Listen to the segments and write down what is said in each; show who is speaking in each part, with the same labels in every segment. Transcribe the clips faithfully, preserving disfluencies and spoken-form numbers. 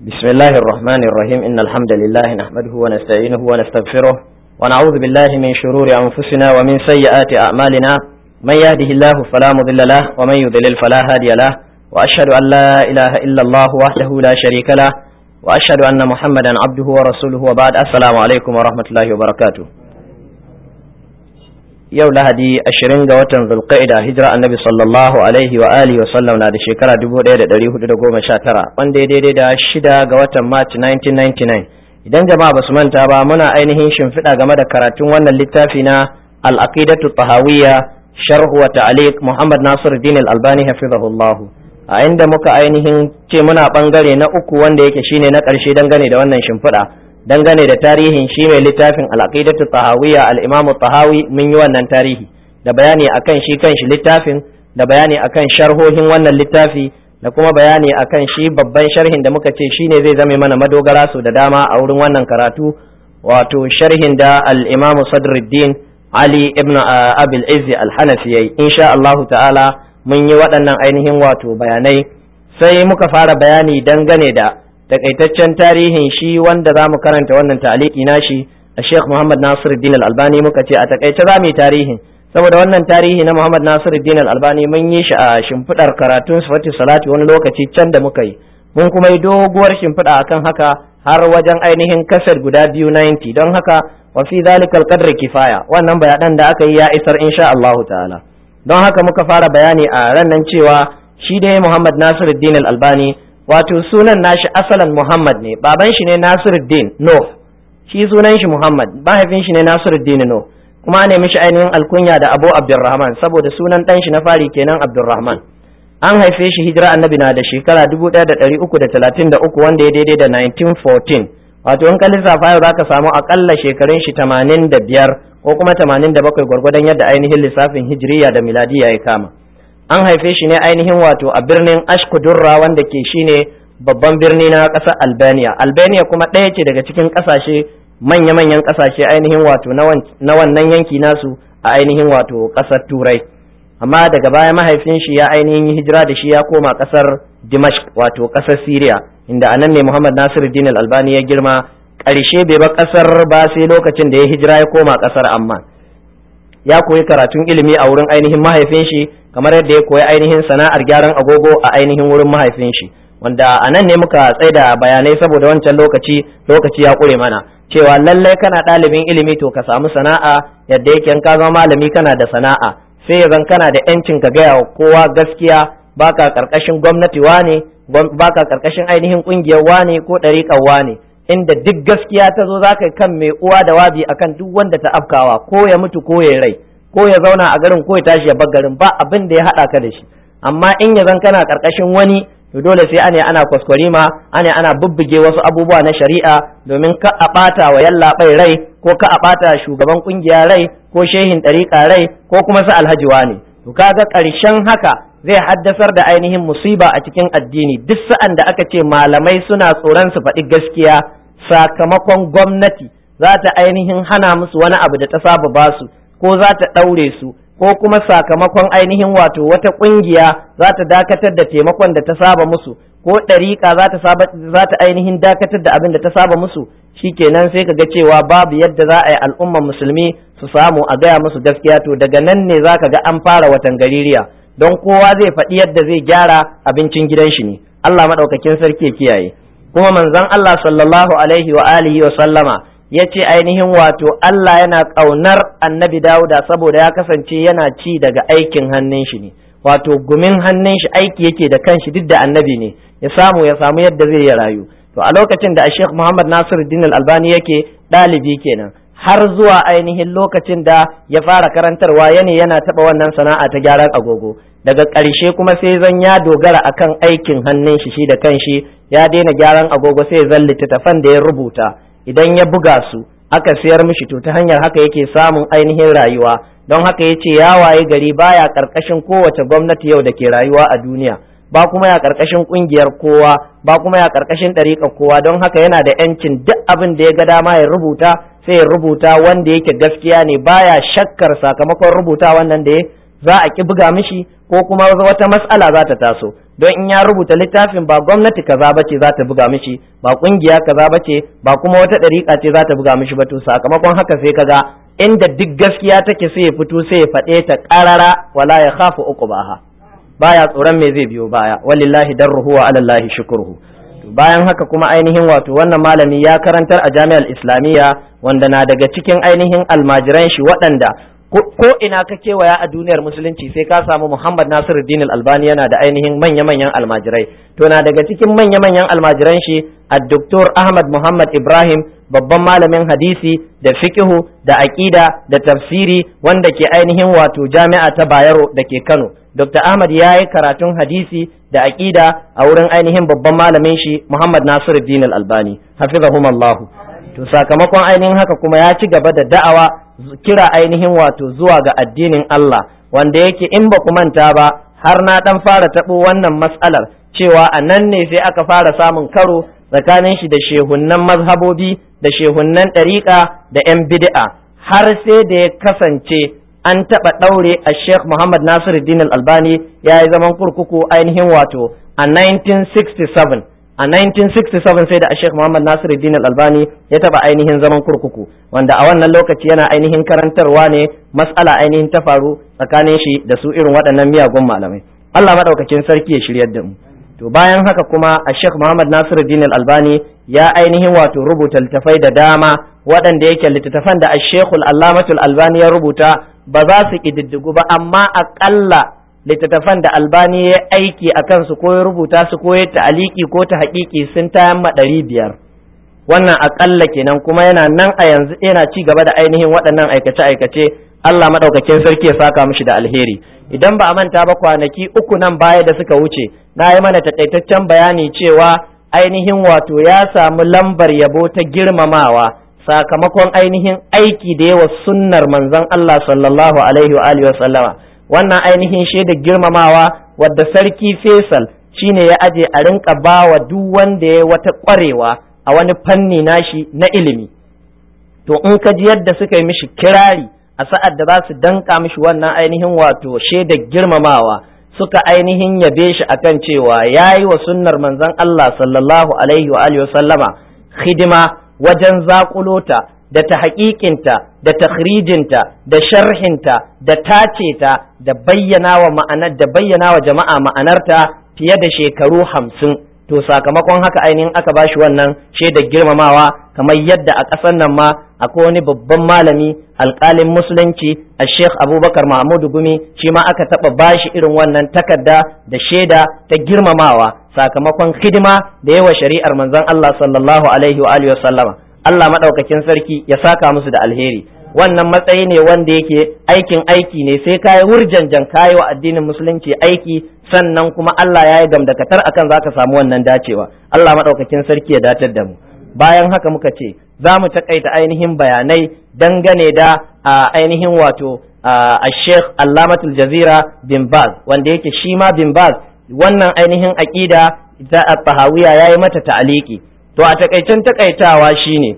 Speaker 1: بسم الله الرحمن الرحيم إن الحمد لله نحمده ونستعينه ونستغفره ونعوذ بالله من شرور أنفسنا ومن سيئات أعمالنا من يهده الله فلا مضل له ومن يضلل فلا هادي له وأشهد أن لا إله إلا الله وحده لا شريك له وأشهد أن محمدا عبده ورسوله وبعد السلام عليكم ورحمة الله وبركاته. yau lahadi ashirin ga watan zulqa'ida hijira annabi sallallahu alaihi wa alihi wa sallam na da shekara dubu ɗaya da ɗari hudu da goma sha tara wanda ya daidai da shida ga watan march nineteen ninety-nine. Idan jama'a basu manta ba muna ainihin shimfiɗa game da karatun wannan littafi na al-aqidatu tahawiyya sharh wa ta'liq Muhammad Nasiruddin al-Albani hafizahullah, a inda muka ainihin ce muna bangare na uku wanda yake shine na ƙarshe dangane da wannan shimfiɗa dangane da tarihin shi mai littafin al-aqidatu tahawiyya al-imam tahawi. Mun yi wannan tarihi da bayani akan shi kanshi littafin, da bayani akan sharhohin wannan littafi, da kuma bayani akan shi babban sharhin da muka ce shine zai zame mana madogara su da dama a wurin wannan karatu, wato sharhin da al-imam Sadruddin Ali ibn Abil Izzi al-Hanafi yayi. Insha Allah ta'ala mun yi waɗannan ainihin wato bayanai, sai muka fara bayani dangane da takaitaccen tarihin shi wanda za mu karanta wannan ta'aliki nashi a Sheikh Muhammad Nasiruddin Al-Albani. Muka ce a takaice za mu yi tarihin, saboda wannan tarihi na Muhammad Nasiruddin Al-Albani mun yi shi a shimfidar karatun sifatu salati wani lokaci can da muka yi, mun kuma yi doguwar shimfida akan haka har wajen ainihin kasar guda biyu ninety. Don haka wa fi zalikal qadri kifaya, wannan bayanan da aka yi ya isar insha Allah ta'ala. Don haka muka fara bayani a ran nan cewa shi dai Muhammad Nasiruddin Al-Albani wato sunan nashi asalan Muhammad ne, baban shi ne Nasiruddin Nuh, shi sunan shi Muhammad, mahaifin shi ne Nasiruddin Nuh, kuma ne mishi ainihin alkunya da Abu Abdurrahman saboda sunan dan shi na fari kenan Abdurrahman. An haife shi hijira annabi na da shekara dubu ɗaya da ɗari uku da talatin da uku wanda ya daidai da nineteen fourteen, wato in ka lissafa yau zaka samu akalla shekarun shi tamanin da biyar ko kuma tamanin da bakwai gwargwadon yadda ainihin lissafin hijriya da miladiya ya kama. An haife shi ne ainihin wato a birnin Ashkudurra wanda ke shine babban birni na ƙasar Albania. Albania kuma ɗaya ce daga cikin ƙasashe manya-manyan ƙasashe ainihin wato na wannan yanki nasu a ainihin wato ƙasar Turai. Amma daga baya mahaifin shi ya ainihin hijira da shi ya koma ƙasar Dimashq wato ƙasar Syria, inda anan ne Muhammad Nasiruddin Al-Albani ya girma. Ƙarshe bai ba ƙasar ba sai lokacin da ya hijira ya koma ƙasar Amman. Ya koyi karatun ilimi a wurin ainihin mahaifin shi, kamar yadda ya koyi ainihin sana'ar gyaran agogo a ainihin wurin mahaifin shi, wanda a nan ne muka tsaida bayanai saboda wancan lokaci lokaci ya ƙure mana cewa lallai kana ɗalibin ilimi to ka samu sana'a, yadda yake in ka zama malami kana da sana'a sai ya zan kana da yancin ka gaya wa kowa gaskiya, baka karkashin gwamnati wane, baka karkashin ainihin kungiyar wane ko ɗariƙar wane, inda duk gaskiya ta zo zaka kan mai uwa da wabi akan duk wanda ta afkawa, ko ya mutu ko ya rai, ko ya zauna a garin ko ya tashi ya bar garin, ba abin da ya haɗa ka da shi. Amma in ya zan kana karkashin wani to dole sai ane ana kwaskwarima, ane ana bubbuge wasu abubuwa na shari'a domin ka a ɓata wa yallaɓai rai, ko ka a ɓata shugaban ƙungiya rai, ko shehin ɗariƙa rai, ko kuma su alhaji ne. To kaga ƙarshen haka zai haddasar da ainihin musiba a cikin addini. Duk sa'an da aka ce malamai suna tsoron su faɗi gaskiya sakamakon gwamnati za ta ainihin hana musu wani abu da ta saba basu, ko za ta ɗaure su, ko kuma sakamakon ainihin wato wata ƙungiya za ta dakatar da taimakon da ta saba musu, ko ɗariƙa za ta saba za ta ainihin dakatar da abin da ta saba musu, shikenan sai kaga cewa babu yadda za a yi al'ummar musulmi su samu a gaya musu gaskiya. To daga nan ne za ka ga an fara watan gaririya, don kowa zai faɗi yadda zai gyara abincin gidan shi ne. Allah maɗaukakin sarki ya kiyaye. Kuma manzon Allah sallallahu alaihi wa alihi wa sallama ya ce ainihin wato Allah yana ƙaunar annabi Dawuda saboda ya kasance yana ci daga aikin hannun shi ne, wato gumin hannun shi aiki yake da kanshi duk da annabi ne, ya samu ya samu yadda zai ya rayu. To a lokacin da Sheikh Muhammad Nasiruddin Al-Albani yake ɗalibi kenan, har zuwa ainihin lokacin da ya fara karantarwa yana yana taɓa wannan sana'a ta gyaran agogo. Daga ƙarshe kuma sai zan ya dogara akan aikin hannun shi shi da kanshi, ya daina gyaran agogo sai zan littattafan da ya rubuta idan ya buga su aka sayar mishi, to ta hanyar haka yake samun ainihin rayuwa. Don haka ya ce ya waye gari baya karkashin kowace gwamnati yau da ke rayuwa a duniya, ba kuma ya karkashin kungiyar kowa, ba kuma ya karkashin ɗariƙar kowa. Don haka yana da yancin duk abin da ya ga dama ya rubuta, sai ya rubuta wanda yake gaskiya ne, baya shakkar sakamakon rubuta wannan da ya za a ki buga mishi ko kuma wata mas'ala za ta taso. don in ya rubuta littafin ba gwamnati kaza bace za ta buga mishi, ba kungiya kaza bace, ba kuma wata dariƙa ce za ta buga mishi ba, to sakamakon haka sai kaga inda duk gaskiya take sai ya fito sai ya faɗe ta ƙarara wala ya khafu uqbaha, baya tsoron me zai biyo baya, walillahi darruhu wa alallahi shukruhu. Bayan haka kuma ainihin wato wannan malami ya karantar a jami'ar islamiyya wanda na daga cikin ainihin almajiran shi waɗanda ko ina ka kewaya a duniyar musulunci sai ka samu Muhammad Nasiruddin Al-Albani yana da ainihin manya-manyan almajirai, to na daga cikin manya-manyan almajiran shi ad-Doktor Ahmad Muhammad Ibrahim, babban malamin hadisi da fiqhu da aqida da tafsiri wanda ke ainihin wato jami'a ta Bayero da ke Kano. Doktor Ahmad ya yi karatun hadisi da aqida a wurin ainihin babban malamin shi Muhammad Nasiruddin Al-Albani hafizahumullah. To sakamakon ainihin haka kuma ya ci gaba da da'awa, kira ainihin wato zuwa ga addinin Allah, wanda yake in ba ku manta ba har na dan fara tabo wannan mas'alar cewa a nan ne sai aka fara samun karo tsakanin shi da shehunnan mazhabobi da shehunnan ɗariƙa da 'yan bid'a, har sai da ya kasance an taɓa ɗaure a Sheikh Muhammad Nasiruddin Al-Albani ya yi zaman kurkuku ainihin wato a nineteen sixty-seven. A nineteen sixty-seven sai da Sheikh Muhammad Nasiruddin Al-Albani ya taɓa ainihin zaman kurkuku, wanda a wannan lokaci yana ainihin karantarwa ne mas'ala ainihin ta faru tsakanin shi da su irin waɗannan miyagun malamai. Allah maɗaukakin sarki ya shiryar da mu. To bayan haka kuma a Sheikh Muhammad Nasiruddin Al-Albani ya ainihin wato rubuta littafai da dama waɗanda yake littattafan da Sheikh Al-Allamatul Albani ya rubuta ba za su ƙididdigu ba, amma aƙalla littattafan da Albani ya aiki a kansu ko ya rubuta su ko ya ta'aliki ko ta haƙiƙi sun tayan ma ɗari biyar. Wannan aƙalla kenan, kuma yana nan a yanzu yana ci gaba da ainihin waɗannan aikace-aikace. Allah maɗaukakin sarki ya saka mishi da alheri. Idan ba a manta ba kwanaki uku nan baya da suka wuce na yi mana taƙaitaccen bayani cewa ainihin wato ya samu lambar yabo ta girmamawa sakamakon ainihin aiki da yawa sunnar manzon Allah sallallahu alaihi wa alihi wa sallama. Wannan ainihin shaidar girmamawa wadda sarki Faisal shine ya aje a rinka bawa duk wanda ya wata ƙwarewa a wani fanni nashi na ilimi. To in ka ji yadda suka yi mishi kirari a sa'ad da za su danka mishi wannan ainihin wato shaidar girmamawa, suka ainihin yabe shi akan cewa yayi wa sunnar manzon Allah sallallahu alaihi wa alihi wa sallama hidima wajen zakulota da ta haƙiƙinta da takhrijinta da sharhinta da tace ta da bayyana wa ma'anar da bayyana wa jama'a ma'anarta fiye da shekaru hamsin. To sakamakon haka ainihin aka bashi wannan shaidar girmamawa, kamar yadda a ƙasar nan ma akwai wani babban malami alƙalin musulunci a Sheikh Abubakar Mahmudu Gumi, shi ma aka taɓa bashi irin wannan takarda da shaida ta girmamawa sakamakon hidima da yawa shari'ar manzon Allah sallallahu alaihi wa alihi wa sallama. Allah madaukakin sarki ya saka musu da alheri. Wannan matsayi ne wanda yake aikin aiki ne, sai kai wurjanjan kayi wa addinin musulunci aiki, sannan kuma Allah ya yi gamdakatar akan zaka samu wannan dacewa. Allah madaukakin sarki ya datar da mu. Bayan haka muka ce za mu takaita ainihin bayanai dangane da ainihin wato a Sheikh Allamatul Jazira bin Baz, wanda yake shi ma bin Baz wannan ainihin aqida ta at-tahawiyya yayi mata ta'aliki. To a takaicen takaitawa shine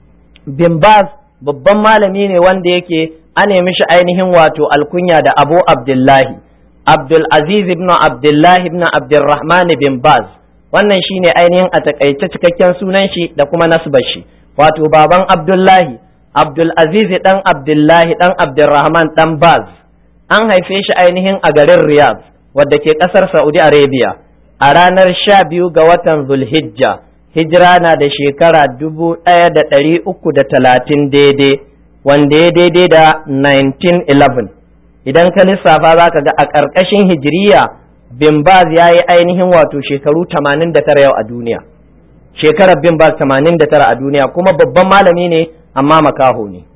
Speaker 1: bin Baz babban malami ne wanda yake an nemi shi ainihin wato alkunya da Abu Abdullahi Abdul Aziz ibn Abdullah ibn Abdurrahman bin Baz. Wannan shine ainihin a takaice cikakken sunan shi da kuma nasbar shi, wato baban Abdullahi Abdul Aziz dan Abdullahi dan Abdurrahman dan Baz. An haife shi ainihin a garin Riyadh wadda ke kasar Saudi Arabia a ranar sha biyu ga watan Zulhijja. Hijira na da shekara dubu ɗaya da ɗari uku da talatin daidai, wanda ya daidai da nineteen eleven. Idan ka lissafa za ka ga a ƙarƙashin hijiriya bin Baz ya yi ainihin wato shekaru tamanin da tara yau a duniya. Shekarar bin Baz tamanin da tara a duniya, kuma babban malami ne amma makaho ne.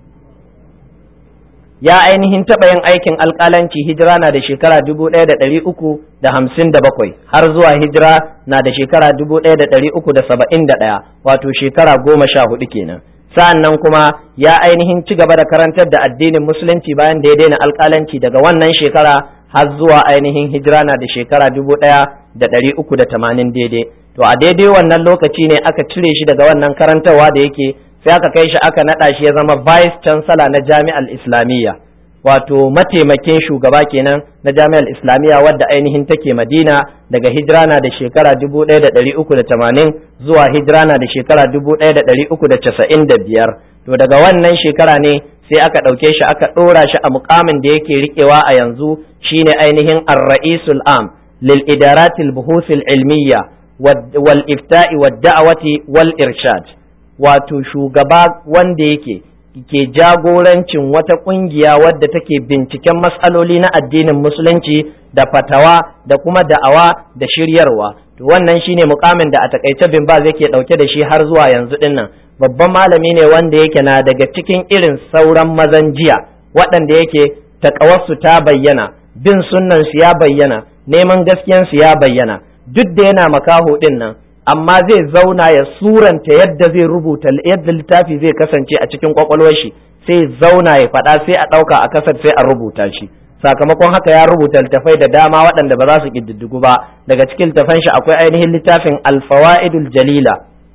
Speaker 1: Ya ainihin taɓa yin aikin alƙalanci, hijira na da shekara dubu ɗaya da ɗari uku da hamsin da bakwai har zuwa hijira na da shekara dubu ɗaya da ɗari uku da saba'in da ɗaya, wato shekara goma sha hudu kenan. Sa'an nan kuma ya ainihin ci gaba da karantar da addinin musulunci bayan da ya daina alƙalanci daga wannan shekara har zuwa ainihin hijira na da shekara dubu ɗaya da ɗari uku da tamanin daidai. To a daidai wannan lokaci ne aka cire shi daga wannan karantarwa da yake, sai aka kai shi aka naɗa shi ya zama vice chancellor na jami'ar islamiyya. wato mataimakin shugaba kenan na jami'ar islamiyya wadda ainihin take madina, daga hijira na da shekara dubu ɗaya da ɗari uku da tamanin zuwa hijira na da shekara dubu ɗaya da ɗari uku da casa'in da biyar. To daga wannan shekara ne sai aka ɗauke shi aka ɗora shi a mukamin da yake riƙewa a yanzu, shine ainihin ar-ra'isul am lil idaratil buhuthil ilmiyya wal ifta'i wad da'wati wal irshad, wato shugaba wanda yake ke jagorancin wata kungiya wadda take binciken matsaloli na addinin musulunci da fatawa da kuma da'awa da shiryarwa. To wannan shine mukamin da a takaice bin Baz yake dauke da shi har zuwa yanzu dinnan. Babban malami ne wanda yake na daga cikin irin sauran mazan jiya waɗanda yake takawarsu ta bayyana, bin sunnan su ya bayyana, neman gaskiyan su ya bayyana, duk da yana makaho din nan amma zai zauna ya suranta yadda zai rubuta yadda littafi zai kasance a cikin kwakwalwar shi, sai zauna ya faɗa sai a ɗauka a kasar sai a rubuta shi. Sakamakon haka ya rubuta littafai da dama waɗanda ba za su ƙididdigu ba. Daga cikin littafan shi akwai ainihin littafin alfawa'idul jalila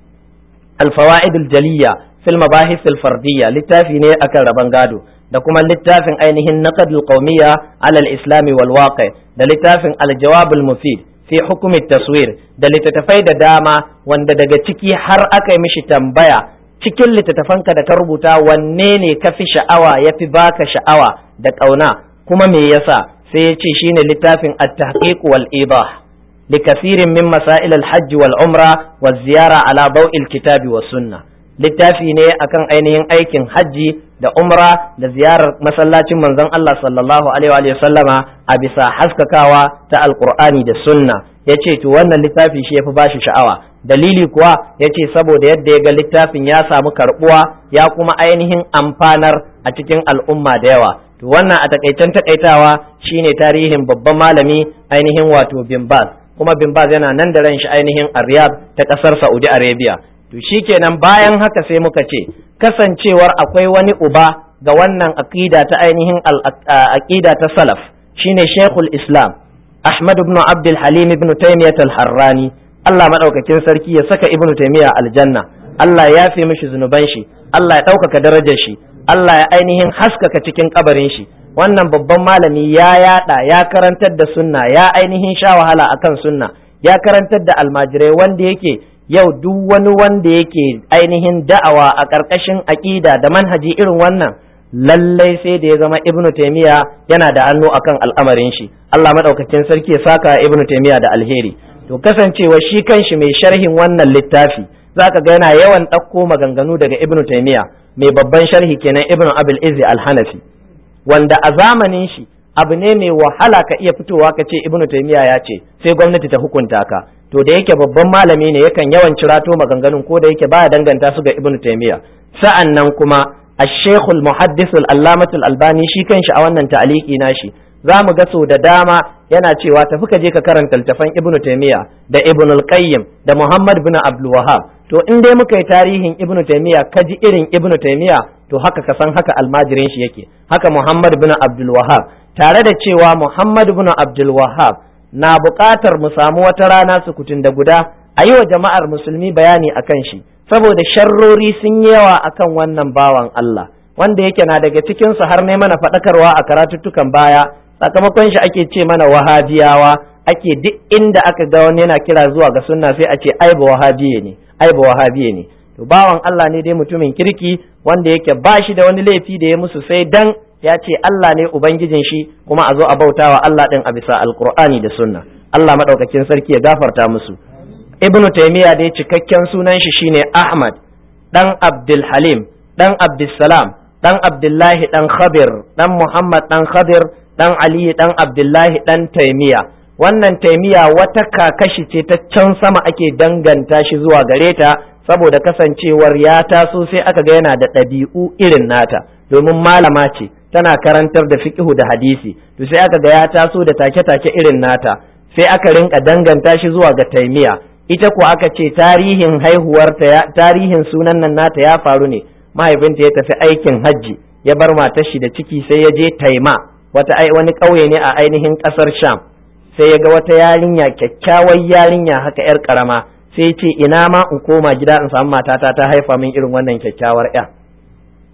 Speaker 1: alfawa'idul jaliya fil mabahis al fardiyya, littafi ne akan raban gado, da kuma littafin ainihin naqdul qawmiyya ala al islami wal waqi, da littafin al jawabul mufid fi hukumi taswir, da littattafai da dama wanda daga ciki har aka yi mishi tambaya, cikin littattafanka da ka rubuta wanne ne ka fi sha'awa ya fi baka sha'awa da ƙauna kuma me yasa, sai ya ce shine littafin at-tahqiq wal idah li kasirin min masail al-hajj wal umra wa ziyara ala daw'il kitabi was sunnah. Littafi ne akan ainihin aikin hajji da umra da ziyarar masallacin manzon Allah sallallahu alaihi wa sallama a bisa haskakawa ta alqur'ani da sunna. Yace to wannan littafi shi yafi bashi sha'awa. Dalili kuwa yace saboda yadda ya ga littafin ya samu karbuwa ya kuma ainihin amfanar a cikin al'umma da yawa. To wannan a takaicen takaitawa shine tarihin babban malami ainihin wato Bin Baz, kuma Bin Baz yana nan da ran shi ainihin a Riyadh ta kasar Saudi Arabia. To shikenan bayan haka sai muka ce kasancewar akwai wani uba ga wannan aqida ta ainihin aqida ta salaf shine Sheikhul Islam Ahmad ibn Abdul Halim ibn Taymiyyah al-Harrani, Allah madaukakin sarki ya saka Ibn Taymiyyah aljanna, Allah ya yafe mishi zunuban shi, Allah ya ɗaukaka darajar shi, Allah ya ainihin haskaka cikin kabarin shi. Wannan babban malami ya yada ya karantar da sunna, ya ainihin sha wahala akan sunna, ya karantar da almajirai wanda yake yau duk wani wanda yake ainihin da'awa a ƙarƙashin aƙida da manhaji irin wannan lallai sai da ya zama Ibn Taymiyyah yana da hannu akan al'amarin shi. Allah madaukakin sarki ya saka Ibn Taymiyyah da alheri. To kasancewa shi kanshi mai sharhin wannan littafi zaka ga yana yawan ɗauko maganganu daga Ibn Taymiyyah, mai babban sharhi kenan Ibn Abil Izzi al-Hanafi, wanda a zamanin shi abu ne mai wahala ka iya fitowa ka ce Ibn Taymiyyah ya ce sai gwamnati ta hukunta ka. To da yake babban malami ne yakan yawan cirato maganganun ko da yake baya danganta su ga Ibn Taymiyyah. Sa'an nan kuma الشيخ المحدث العلامة الألباني shi kanshi a wannan ta'aliki nashi zamu ga so da dama yana cewa tafi ka je ka karanta littafan Ibn Taymiyyah da Ibn al-Qayyim da Muhammad bin Abdul Wahhab. To in dai muka yi tarihin Ibn Taymiyyah ka ji irin Ibn Taymiyyah to haka ka san haka almajirin shi yake, haka Muhammad bin Abdul Wahhab, tare da cewa Muhammad bin Abdul Wahhab na buƙatar mu samu wata rana sukutun da guda a yi wa jama'ar musulmi bayani akan shi, saboda sharrori sun yi yawa akan wannan bawan Allah wanda yake na daga cikin su har ne mana faɗakarwa a karatuttukan baya. Sakamakon shi ake ce mana wahabiyawa, ake duk inda aka ga wani yana kira zuwa ga sunna sai a ce ai ba wahabiye ne, ai ba wahabiye ne. To bawan Allah ne dai mutumin kirki wanda yake ba shi da wani laifi da ya musu sai dan ya ce Allah ne ubangijin shi kuma a zo a bautawa Allah din a bisa alqur'ani da sunna. Allah madaukakin sarki ya gafarta musu. Ibn Taymiyyah dai cikakken sunan shi shine Ahmad dan Abdul Halim dan Abdul Salam dan Abdullahi dan Khabir dan Muhammad dan Khabir dan Ali dan Abdullahi dan Taymiyyah. Wannan Taymiyyah wata kakashi ce ta can sama ake danganta shi zuwa gare ta saboda kasancewar ya taso sai aka ga yana da ɗabi'u irin nata, domin malama ce tana karantar da fiqhu da hadisi, to sai aka ga ya taso da take-take irin nata, sai aka rinka danganta shi zuwa ga Taymiyyah. Ita ko aka ce tarihin haihuwarta, tarihin sunan nan nata ya faru ne, mahaifinta ya tafi aikin hajji ya bar matar shi da ciki sai ya je Taima, wata wani ƙauye ne a ainihin ƙasar Sham, sai ya ga wata yarinya, kyakkyawar yarinya haka yar karama, sai ce ina ma in koma gida in samu matata ta haifa min irin wannan kyakkyawar ya.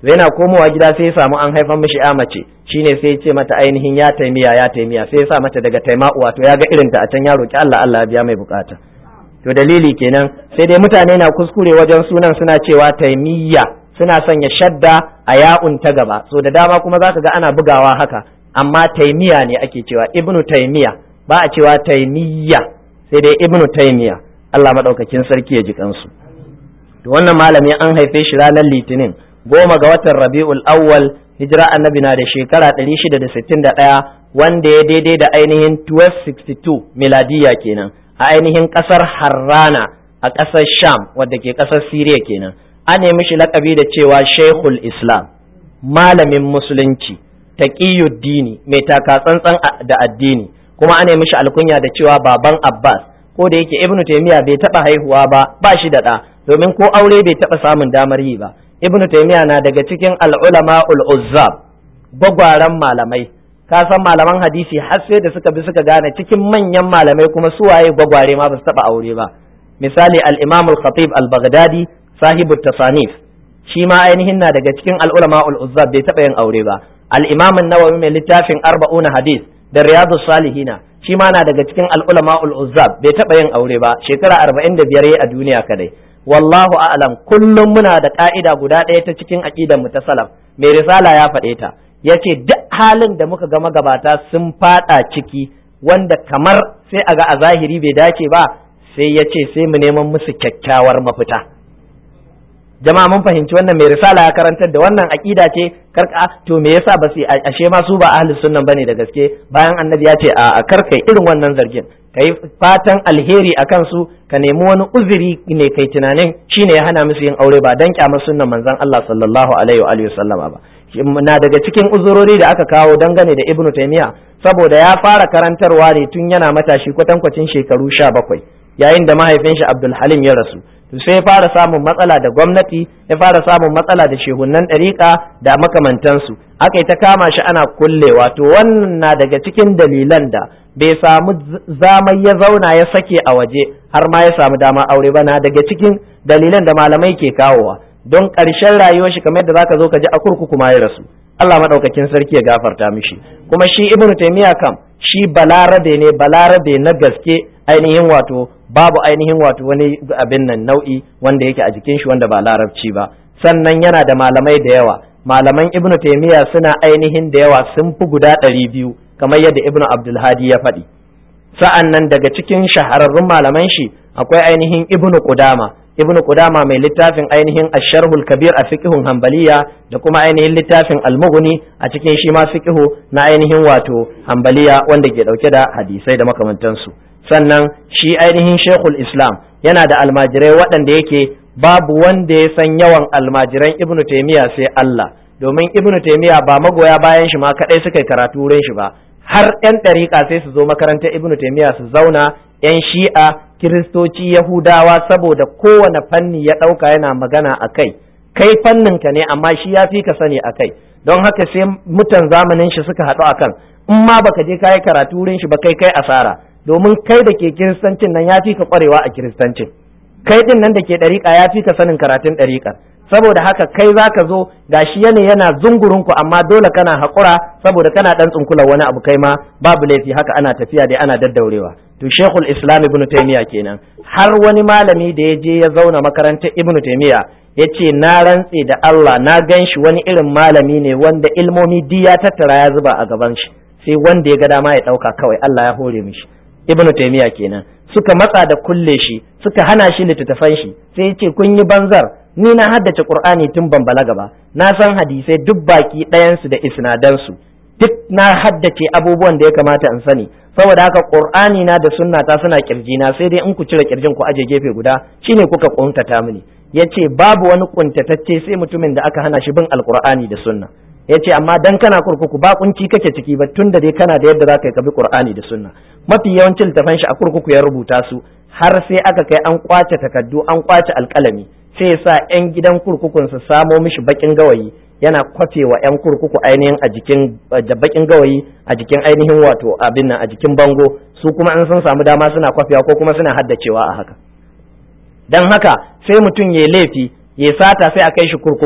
Speaker 1: to yana komowa gida sai ya samu an haifan mishi ya mace shine sai ya ce mata ainihin ya taimiya ya taimiya sai ya sa mata daga taima'u wato ya ga irin ta a can ya roki Allah Allah ya biya mai bukata to dalili kenan sai dai mutane na kuskure wajen sunan suna cewa taimiyya suna sanya shadda a ya'un ta gaba so da dama kuma zaka ga ana bugawa haka amma taimiya ne ake cewa ibnu taimiya ba a cewa taimiyya sai dai ibnu taimiya Allah madaukakin sarki ya ji kansu to wannan malami an haife shi ranar litinin goma ga watan rabi'ul awwal hijira annabi na da shekara ɗari shida da sittin da ɗaya wanda ya daidai da ainihin twelve sixty-two miladiya kenan a ainihin ƙasar harrana a ƙasar sham wadda ke ƙasar siriya kenan an nemi shi laƙabi da cewa shaikhul islam malamin musulunci taqiyuddini mai taka tsantsan da addini kuma an nemi shi alkunya da cewa baban abbas ko da yake ibnu taymiya bai taɓa haihuwa ba ba shi da ɗa domin ko aure bai taɓa samun damar yi ba ibnu taymiya na daga cikin al'ulama ul'uzzab gwagwaran malamai ka san malaman hadisi har sai da suka bi suka gane cikin manyan malamai kuma su waye gwagware ma ba su taba aure ba misali al-imam al-khatib al-baghdadi sahibu tasanif shi ma ainihin na daga cikin al'ulama ul'uzzab bai taba yin aure ba al-imam an-nawawi mai littafin arba'una hadith da riyadus salihina shi ma na daga cikin al'ulama ul'uzzab bai taba yin aure ba shekara arba'in da biyar yayi a duniya kadai wallahu a'lam kullum muna da ka'ida guda ɗaya ta cikin aqidar mu ta salaf mai risala ya faɗe ta yace duk halin da muka ga magabata sun fada ciki wanda kamar sai a ga a zahiri bai dace ba sai yace sai mu neman musu kyakkyawar mafita jama'a mun fahimci wannan mai risala ya karantar da wannan aqida ce karka to me yasa ba su ashe ma su ba ahlus sunnan bane da gaske bayan annabi ya ce a karkai irin wannan zargin kai fatan alheri akan su ka nemi wani uzuri ne kai tunanin shine ya hana musu yin aure ba dan kyamar sunnan manzon Allah sallallahu alaihi wa alihi wasallama ba na daga cikin uzurori da aka kawo dangane da ibnu taymiya saboda ya fara karantarwa ne tun yana matashi kwatankwacin shekaru sha bakwai yayin da mahaifin shi Abdul Halim ya rasu to sai ya fara samun matsala da gwamnati ya fara samun matsala da shehunnan ɗariƙa da makamantansu aka yi ta kama shi ana kullewa to wannan na daga cikin dalilan da bai samu zamai ya zauna ya sake a waje har ma ya samu dama aure ba na daga cikin dalilan da malamai ke kawowa don ƙarshen rayuwar shi kamar yadda zaka zo ka ji a kurkuku ma ya rasu Allah madaukakin sarki ya gafarta mishi kuma shi ibnu taymiya kam shi balarabe ne balarabe na gaske ainihin wato babu ainihin wato wani abin nan nau'i wanda yake a jikin shi wanda ba larabci ba sannan yana da malamai da yawa malaman ibnu taymiya suna ainihin da yawa sun fi guda ɗari biyu kamar yadda ibnu abdul hadi ya faɗi sa'an nan daga cikin shahararrun malaman shi akwai ainihin ibnu qudama ibnu qudama mai littafin ainihin asharhul kabir a fiqhun hanbaliya da kuma ainihin littafin almughni a cikin shi ma fiqhu na ainihin wato hanbaliya wanda ke dauke da hadisai da makamantansu sannan shi ainihin shekul islam yana da almajirai waɗanda yake babu wanda ya san yawan almajiran ibnu taymiya sai Allah domin ibnu taymiya ba magoya bayan shi ma kadai suka yi karatu wurin shi ba har yan ɗariƙa sai su zo makarantar ibnu taymiya su zauna yan shi'a kiristoci yahudawa saboda kowane fanni ya ɗauka yana magana a kai kai fanninka ne amma shi ya fi ka sani a kai don haka sai mutan zamanin shi suka haɗu akan in ma baka je kayi karatu wurin shi ba kai kai asara domin kai da ke kiristancin nan ya fi ka kwarewa a kiristancin kai din nan da ke ɗariƙa ya fi ka sanin karatun ɗariƙar saboda haka kai za ka zo gashi yana yana zungurinku amma dole kana haƙura saboda kana ɗan tsunkula wani abu kai ma babu laifi haka ana tafiya dai ana daddaurewa to shekul islam ibnu taymiya kenan har wani malami da ya je ya zauna makarantar ibnu taymiya ya ce na rantse da Allah na gan shi wani irin malami ne wanda ilmomi di ya tattara ya zuba a gaban shi sai wanda ya ga dama ya ɗauka kawai Allah ya hore mishi ibnu taymiya kenan suka matsa da kulle shi suka hana shi littattafan shi sai ya ce kun yi banzar ni na haddace qur'ani tun ban balaga ba na san hadisai duk baki ɗayansu da isnadansu duk na haddace abubuwan da ya kamata in sani saboda haka qur'ani na da sunna ta suna kirjina sai dai in ku cire kirjin ku aje gefe guda shine kuka kuntata mini yace babu wani kuntatacce sai mutumin da aka hana shi bin alqur'ani da sunna yace amma dan kana kurkuku ba kunci kake ciki ba tunda dai kana da yadda zaka yi ka bi qur'ani da sunna mafi yawancin littafan shi a kurkuku ya rubuta su har sai aka kai an kwace takaddu an kwace alkalami sai ya sa yan gidan kurkukun su samo mishi bakin gawayi yana kwafewa yan kurkuku ainihin a jikin da bakin gawayi a jikin ainihin wato abin nan a jikin bango su kuma an sun samu dama suna kwafewa ko kuma suna haddacewa a haka dan haka sai mutum ya laifi ya sata sai a kai shi kurkuku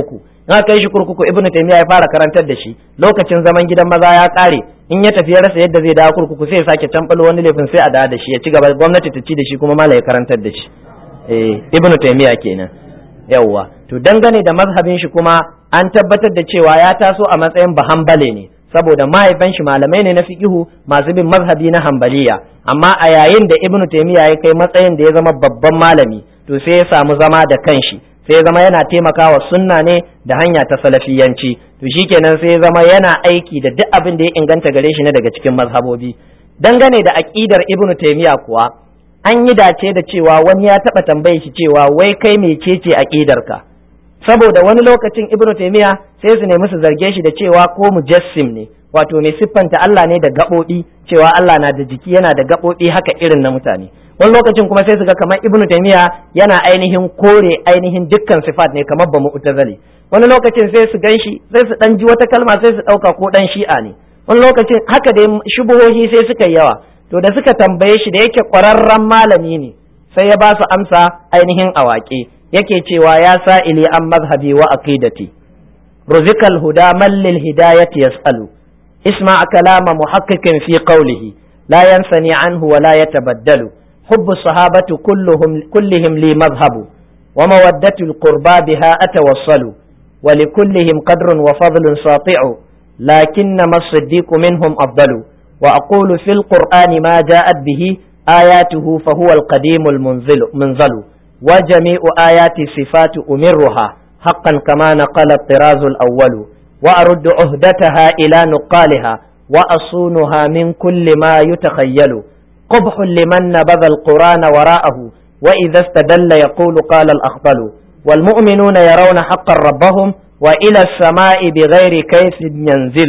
Speaker 1: na kai shi kurkuku ibnu taymiya ya fara karantar da shi lokacin zaman gidan maza ya kare in ya tafi ya rasa yadda zai dawo kurkuku sai ya sake tambalo wani laifin sai a dawo da shi ya ci gaba gwamnati ta ci da shi kuma malai ya karantar da shi eh ibnu taymiya kenan yawwa to dangane da mazhabin shi kuma an tabbatar da cewa ya taso a matsayin bahambale ne saboda mahaifan shi malamai ne na fiqihu masu bin mazhabi na hambaliya amma a yayin da ibnu taymiya ya kai matsayin da ya zama babban malami to sai ya samu zama da kanshi sai ya zama yana taimakawa sunna ne da hanya ta salafiyanci to shikenan sai ya zama yana aiki da duk abin da ya inganta gare shi ne daga cikin mazhabobi dangane da aqidar ibnu taymiya kuwa an yi dace da cewa wani ya taba tambaye shi cewa wai kai mecece aqidarka saboda wani lokacin ibnu taymiya sai su nemi su zarge shi da cewa ko mujassim ne wato mai siffanta Allah ne da gaɓoɓi cewa Allah na da jiki yana da gaɓoɓi haka irin na mutane wani lokacin kuma sai su ga kamar ibnu taymiya yana ainihin kore ainihin dukkan sifat ne kamar ba mu'tazili wani lokacin sai su ganshi sai su dan ji wata kalma sai su dauka ko dan shi'a ne wani lokacin haka dai shubuhohi sai suka yawa to da suka tambaye shi da yake ƙwararren malami ne sai ya ba su amsa ainihin awaƙe yake cewa ya sa'ili an mazhabi wa aqidati ruzikal huda man lil hidayati yas'alu isma kalama muhaqqiqin fi qawlihi la yansani anhu wa la yatabaddalu hubbu sahabati kulluhum kullihim li madhhabu wa mawaddatu al qurba biha atawassalu wa likullihim qadrun wa fadlun sati'u lakinnama as-siddiqu minhum afdalu wa aqulu fil qur'ani ma ja'at bihi ayatuhu fa huwa al qadimul munzalu وجميع آيات صفات أمرها حقا كما نقل الطراز الأول وأرد عهدتها إلى نقالها وأصونها من كل ما يتخيل قبح لمن نبذ القرآن وراءه وإذا استدل يقول قال الأخطل والمؤمنون يرون حقا ربهم وإلى السماء بغير كيف ينزل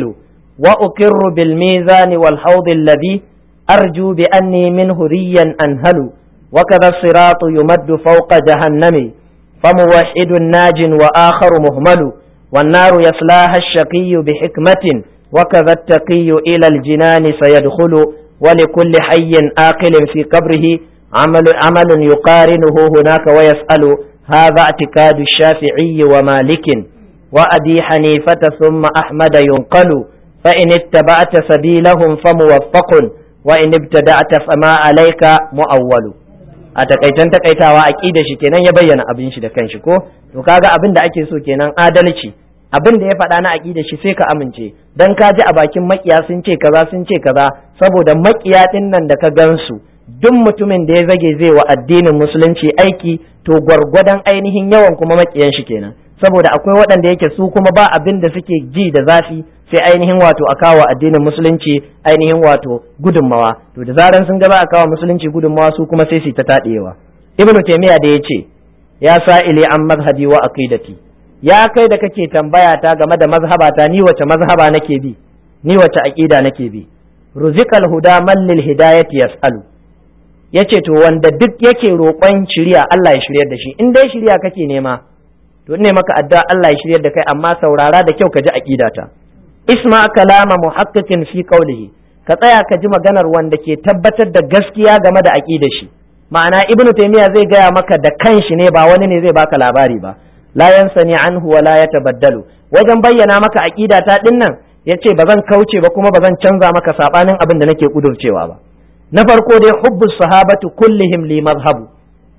Speaker 1: وأقر بالميزان والحوض الذي أرجو بأني منه ريا أنهل وكذا الصراط يمد فوق جهنم فموحد ناج وآخر مهمل والنار يصلاها الشقي بحكمة وكذا التقي إلى الجنان سيدخل ولكل حي آقل في قبره عمل, عمل يقارنه هناك ويسأل هذا اعتقاد الشافعي ومالك وأبي حنيفة ثم أحمد ينقل فإن اتبعت سبيلهم فموفق وإن ابتدعت فما عليك مؤول a takaitan takaitawa aqida shi kenan ya bayyana abin shi da kanshi ko to kaga abin da ake so kenan adalci abin da ya faɗa na aqida shi sai ka amince dan ka ji a bakin makiya sun ce kaza sun ce kaza saboda makiya din nan da ka gansu duk mutumin da ya zage zai wa addinin musulunci aiki to gwargwadon ainihin yawan kuma makiyan shi kenan saboda akwai waɗanda yake su kuma ba abin da suke ji da zafi sai ainihin wato a kawo addinin musulunci ainihin wato gudunmawa to da zaran sun ga ba a kawo musulunci gudunmawa su kuma sai su ta taɗewa ibnu taymiya da yace ya sa'ili an mazhabi wa aqidati ya kai da kake tambaya ta game da mazhabata ni wace mazhaba nake bi ni wace aqida nake bi ruzikal huda man lil hidayati yas'alu yace to wanda duk yake roƙon shiriya Allah ya shiryar da shi in dai shiriya kake nema to ne maka addu'a Allah ya shiryar da kai amma saurara da kyau ka ji aqidata isma kalama muhaqqiqin fi qawlihi ka tsaya ka ji maganar wanda ke tabbatar da gaskiya game da aqidar shi ma'ana ibnu taymiya zai gaya maka da kanshi ne ba wani ne zai baka labari ba la yansani anhu wa la yatabaddalu wajen bayyana maka aqida ta din nan yace bazan kauce ba kuma bazan canza maka sabanin abin da nake kudurcewa ba na farko dai hubbus sahabatu kullihim li madhhabu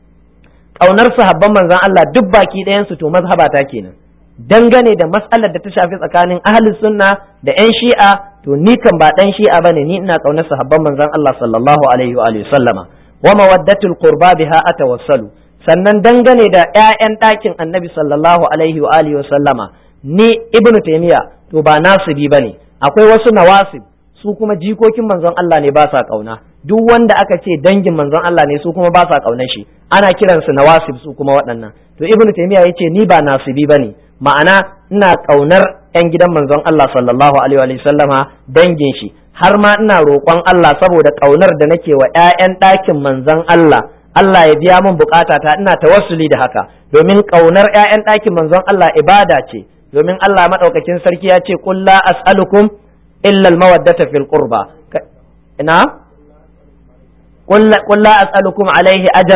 Speaker 1: kaunar sahabban manzon Allah duk baki ɗayan su to mazhabata kenan dangane da mas'alar da ta shafi tsakanin ahlus sunna da yan shi'a to ni kan ba dan shi'a bane ni ina kaunar sahabban manzon Allah sallallahu alaihi wa alihi sallama wa mawaddatul qurba biha atawassalu sannan dangane da ƴaƴan ɗakin annabi sallallahu alaihi wa alihi sallama ni ibnu taymiya to ba nasibi bane akwai wasu nawasib su kuma jikokin manzon Allah ne ba sa kauna duk wanda aka ce dangin manzon Allah ne su kuma ba sa kaunar shi ana kiransu nawasib su kuma waɗannan to ibnu taymiya yace ni ba nasibi bane ma'ana ina kaunar yan gidan manzon Allah sallallahu alaihi wa sallama dangin shi har ma ina roƙon Allah saboda kaunar da nake wa ƴaƴan ɗakin manzon Allah Allah ya biya min bukatata ina tawassuli da haka domin kaunar ƴaƴan ɗakin manzon Allah ibada ce domin Allah madaukakin sarki ya ce qul la as'alukum illa al-mawaddata fil qurba ina qul la as'alukum alaihi ajran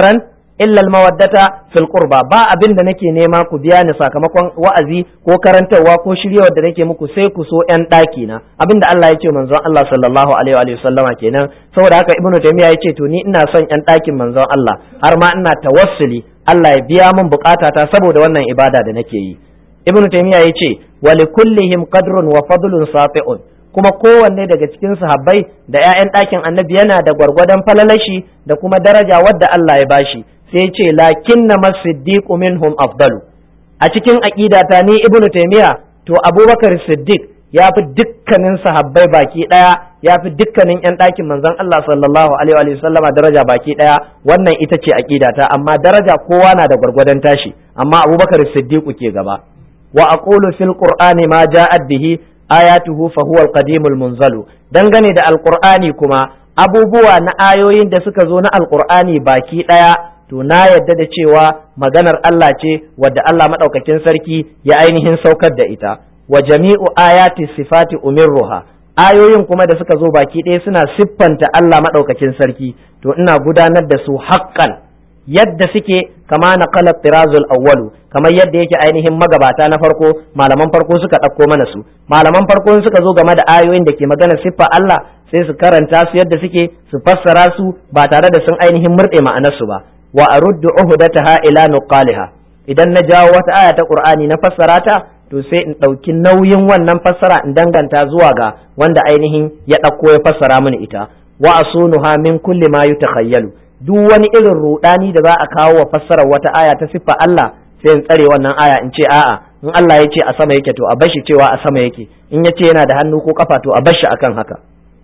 Speaker 1: illa al-mawaddata fil qurba, ba abin da nake nema ku biya ni sakamakon wa'azi ko karantarwa ko shiryawar da nake muku sai ku so ƴan ɗaki na, abin da Allah ya ce manzon Allah sallallahu alaihi wa sallama kenan. saboda haka ibnu taymiya ya ce to ni ina son ƴan ɗakin manzon Allah, har ma ina tawassuli Allah ya biya min bukatata saboda wannan ibada da nake yi. ibnu taymiya ya ce wa likullihim qadrun wa fadlun safi'un, kuma kowanne daga cikin sahabbai da ƴaƴan ɗakin annabi yana da gwargwadon falalashi da kuma daraja wadda Allah ya bashi. sai ce lakinna masiddiqu minhum afdalu, a cikin aqidata ni ibnu taymiya to abubakar siddiq ya fi dukkanin sahabbai baki daya, ya fi dukkanin yan ɗakin manzon Allah sallallahu alaihi wa sallama daraja baki daya. wannan ita ce aqidata, amma daraja kowa na da gwargwadon tashi, amma abubakar siddiq ke gaba. wa aqulu fil qur'ani ma ja'at bihi ayatuhu fa huwa al-qadimul munzalu, dangane da alqur'ani kuma abubuwa na ayoyin da suka zo na alqur'ani baki daya to na yadda da cewa maganar Allah ce wadda Allah madaukakin sarki ya ainihin saukar da ita. wa jami'u ayati sifati umirruha, ayoyin kuma da suka zo baki ɗaya suna siffanta Allah madaukakin sarki to ina gudanar da su haqqan yadda suke, kama na qala tirazul awwalu, kamar yadda yake ainihin magabata na farko, malaman farko suka ɗauko mana su. malaman farko suka zo game da ayoyin da ke magana siffa Allah sai su karanta su yadda suke, su fassara su ba tare da sun ainihin murɗe ma'anarsu ba. wa aruddu uhdataha ila nuqaliha, idan na jawo wata aya ta Qur'ani na fassara ta to sai in ɗauki nauyin wannan fassara in danganta zuwa ga wanda ainihin ya ɗauko ya fassara mini ita. wa asunuha min kulli ma yutakhayyalu, duk wani irin rudani da za a kawo wa fassarar wata aya ta siffa Allah sai in tsare wannan aya in ce a'a, in Allah ya ce a sama yake to a bashi cewa a sama yake, in ya ce yana da hannu ko kafa to a bashi akan haka.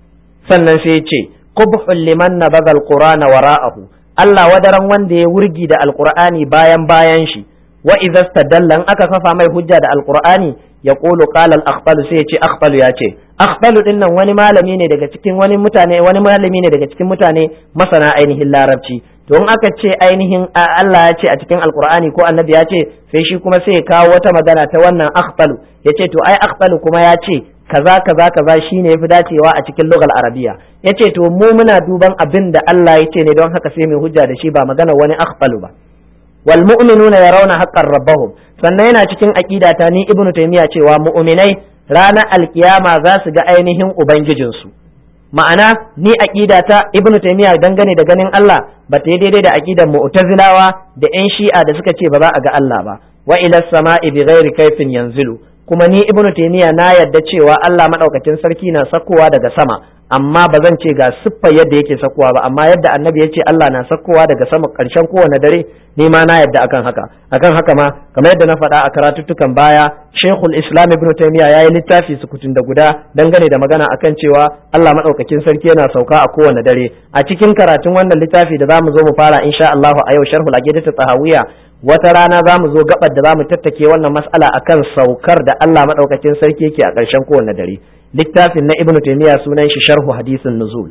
Speaker 1: sannan sai ya ce qubhul liman nabadha alqur'ana wara'ahu, Allah wadaran wanda ya wurgi da alqur'ani bayan bayan shi. wa idza stadalla, aka kafa mai hujja da alqur'ani ya qulu qala al-akhbalu, sai ya ce akhbalu ya ce. akhbalu din nan wani malami ne daga cikin wani mutane wani malami ne daga cikin mutane masana ainihin larabci. to in aka ce ainihin Allah ya ce a cikin alqur'ani ko annabi ya ce, sai shi kuma sai ya kawo wata magana ta wannan akhbalu, ya ce to ai akhbalu kuma ya ce kaza kaza kaza shine yafi dacewa a cikin lugal arabiya. yace to mu muna duban abin da Allah ya ce ne, don haka sai mai hujja da shi ba magana wani akhbalu ba. wal mu'minuna yarawna haqqan rabbahum, sannan yana cikin aqida ta ni ibnu taymiya cewa mu'minai ranar alkiyama za su ga ainihin ubangijinsu. ma'ana ni aqida ta ibnu taymiya dangane da ganin Allah ba ta yi daidai da aqidan mu'tazilawa da yan shi'a da suka ce ba za a ga Allah ba. wa ila sama'i bighairi kayfin yanzilu, kuma ni ibnu taymiya na yadda cewa Allah madaukakin sarki na sakowa daga sama, amma ba zan ce ga siffar yadda yake sakowa ba, amma yadda annabi ya ce Allah na sakowa daga sama karshen kowane dare, ni ma na yadda akan haka. akan haka ma kamar yadda na faɗa a karatuttukan baya, Sheikhul Islam Ibn Taymiyyah yayi littafi sukutun da guda dangane da magana akan cewa Allah madaukakin sarki yana sauka a kowane dare. a cikin karatun wannan littafi da zamu zo mu fara insha Allah a yau, Sharhul Aqidah Tahawiyya, wata rana zamu zo gabar da zamu tattake wannan mas'ala akan saukar da Allah madaukakin sarki yake a ƙarshen kowane dare. littafin na Ibn Taymiyyah sunan shi Sharhu Hadisin Nuzul.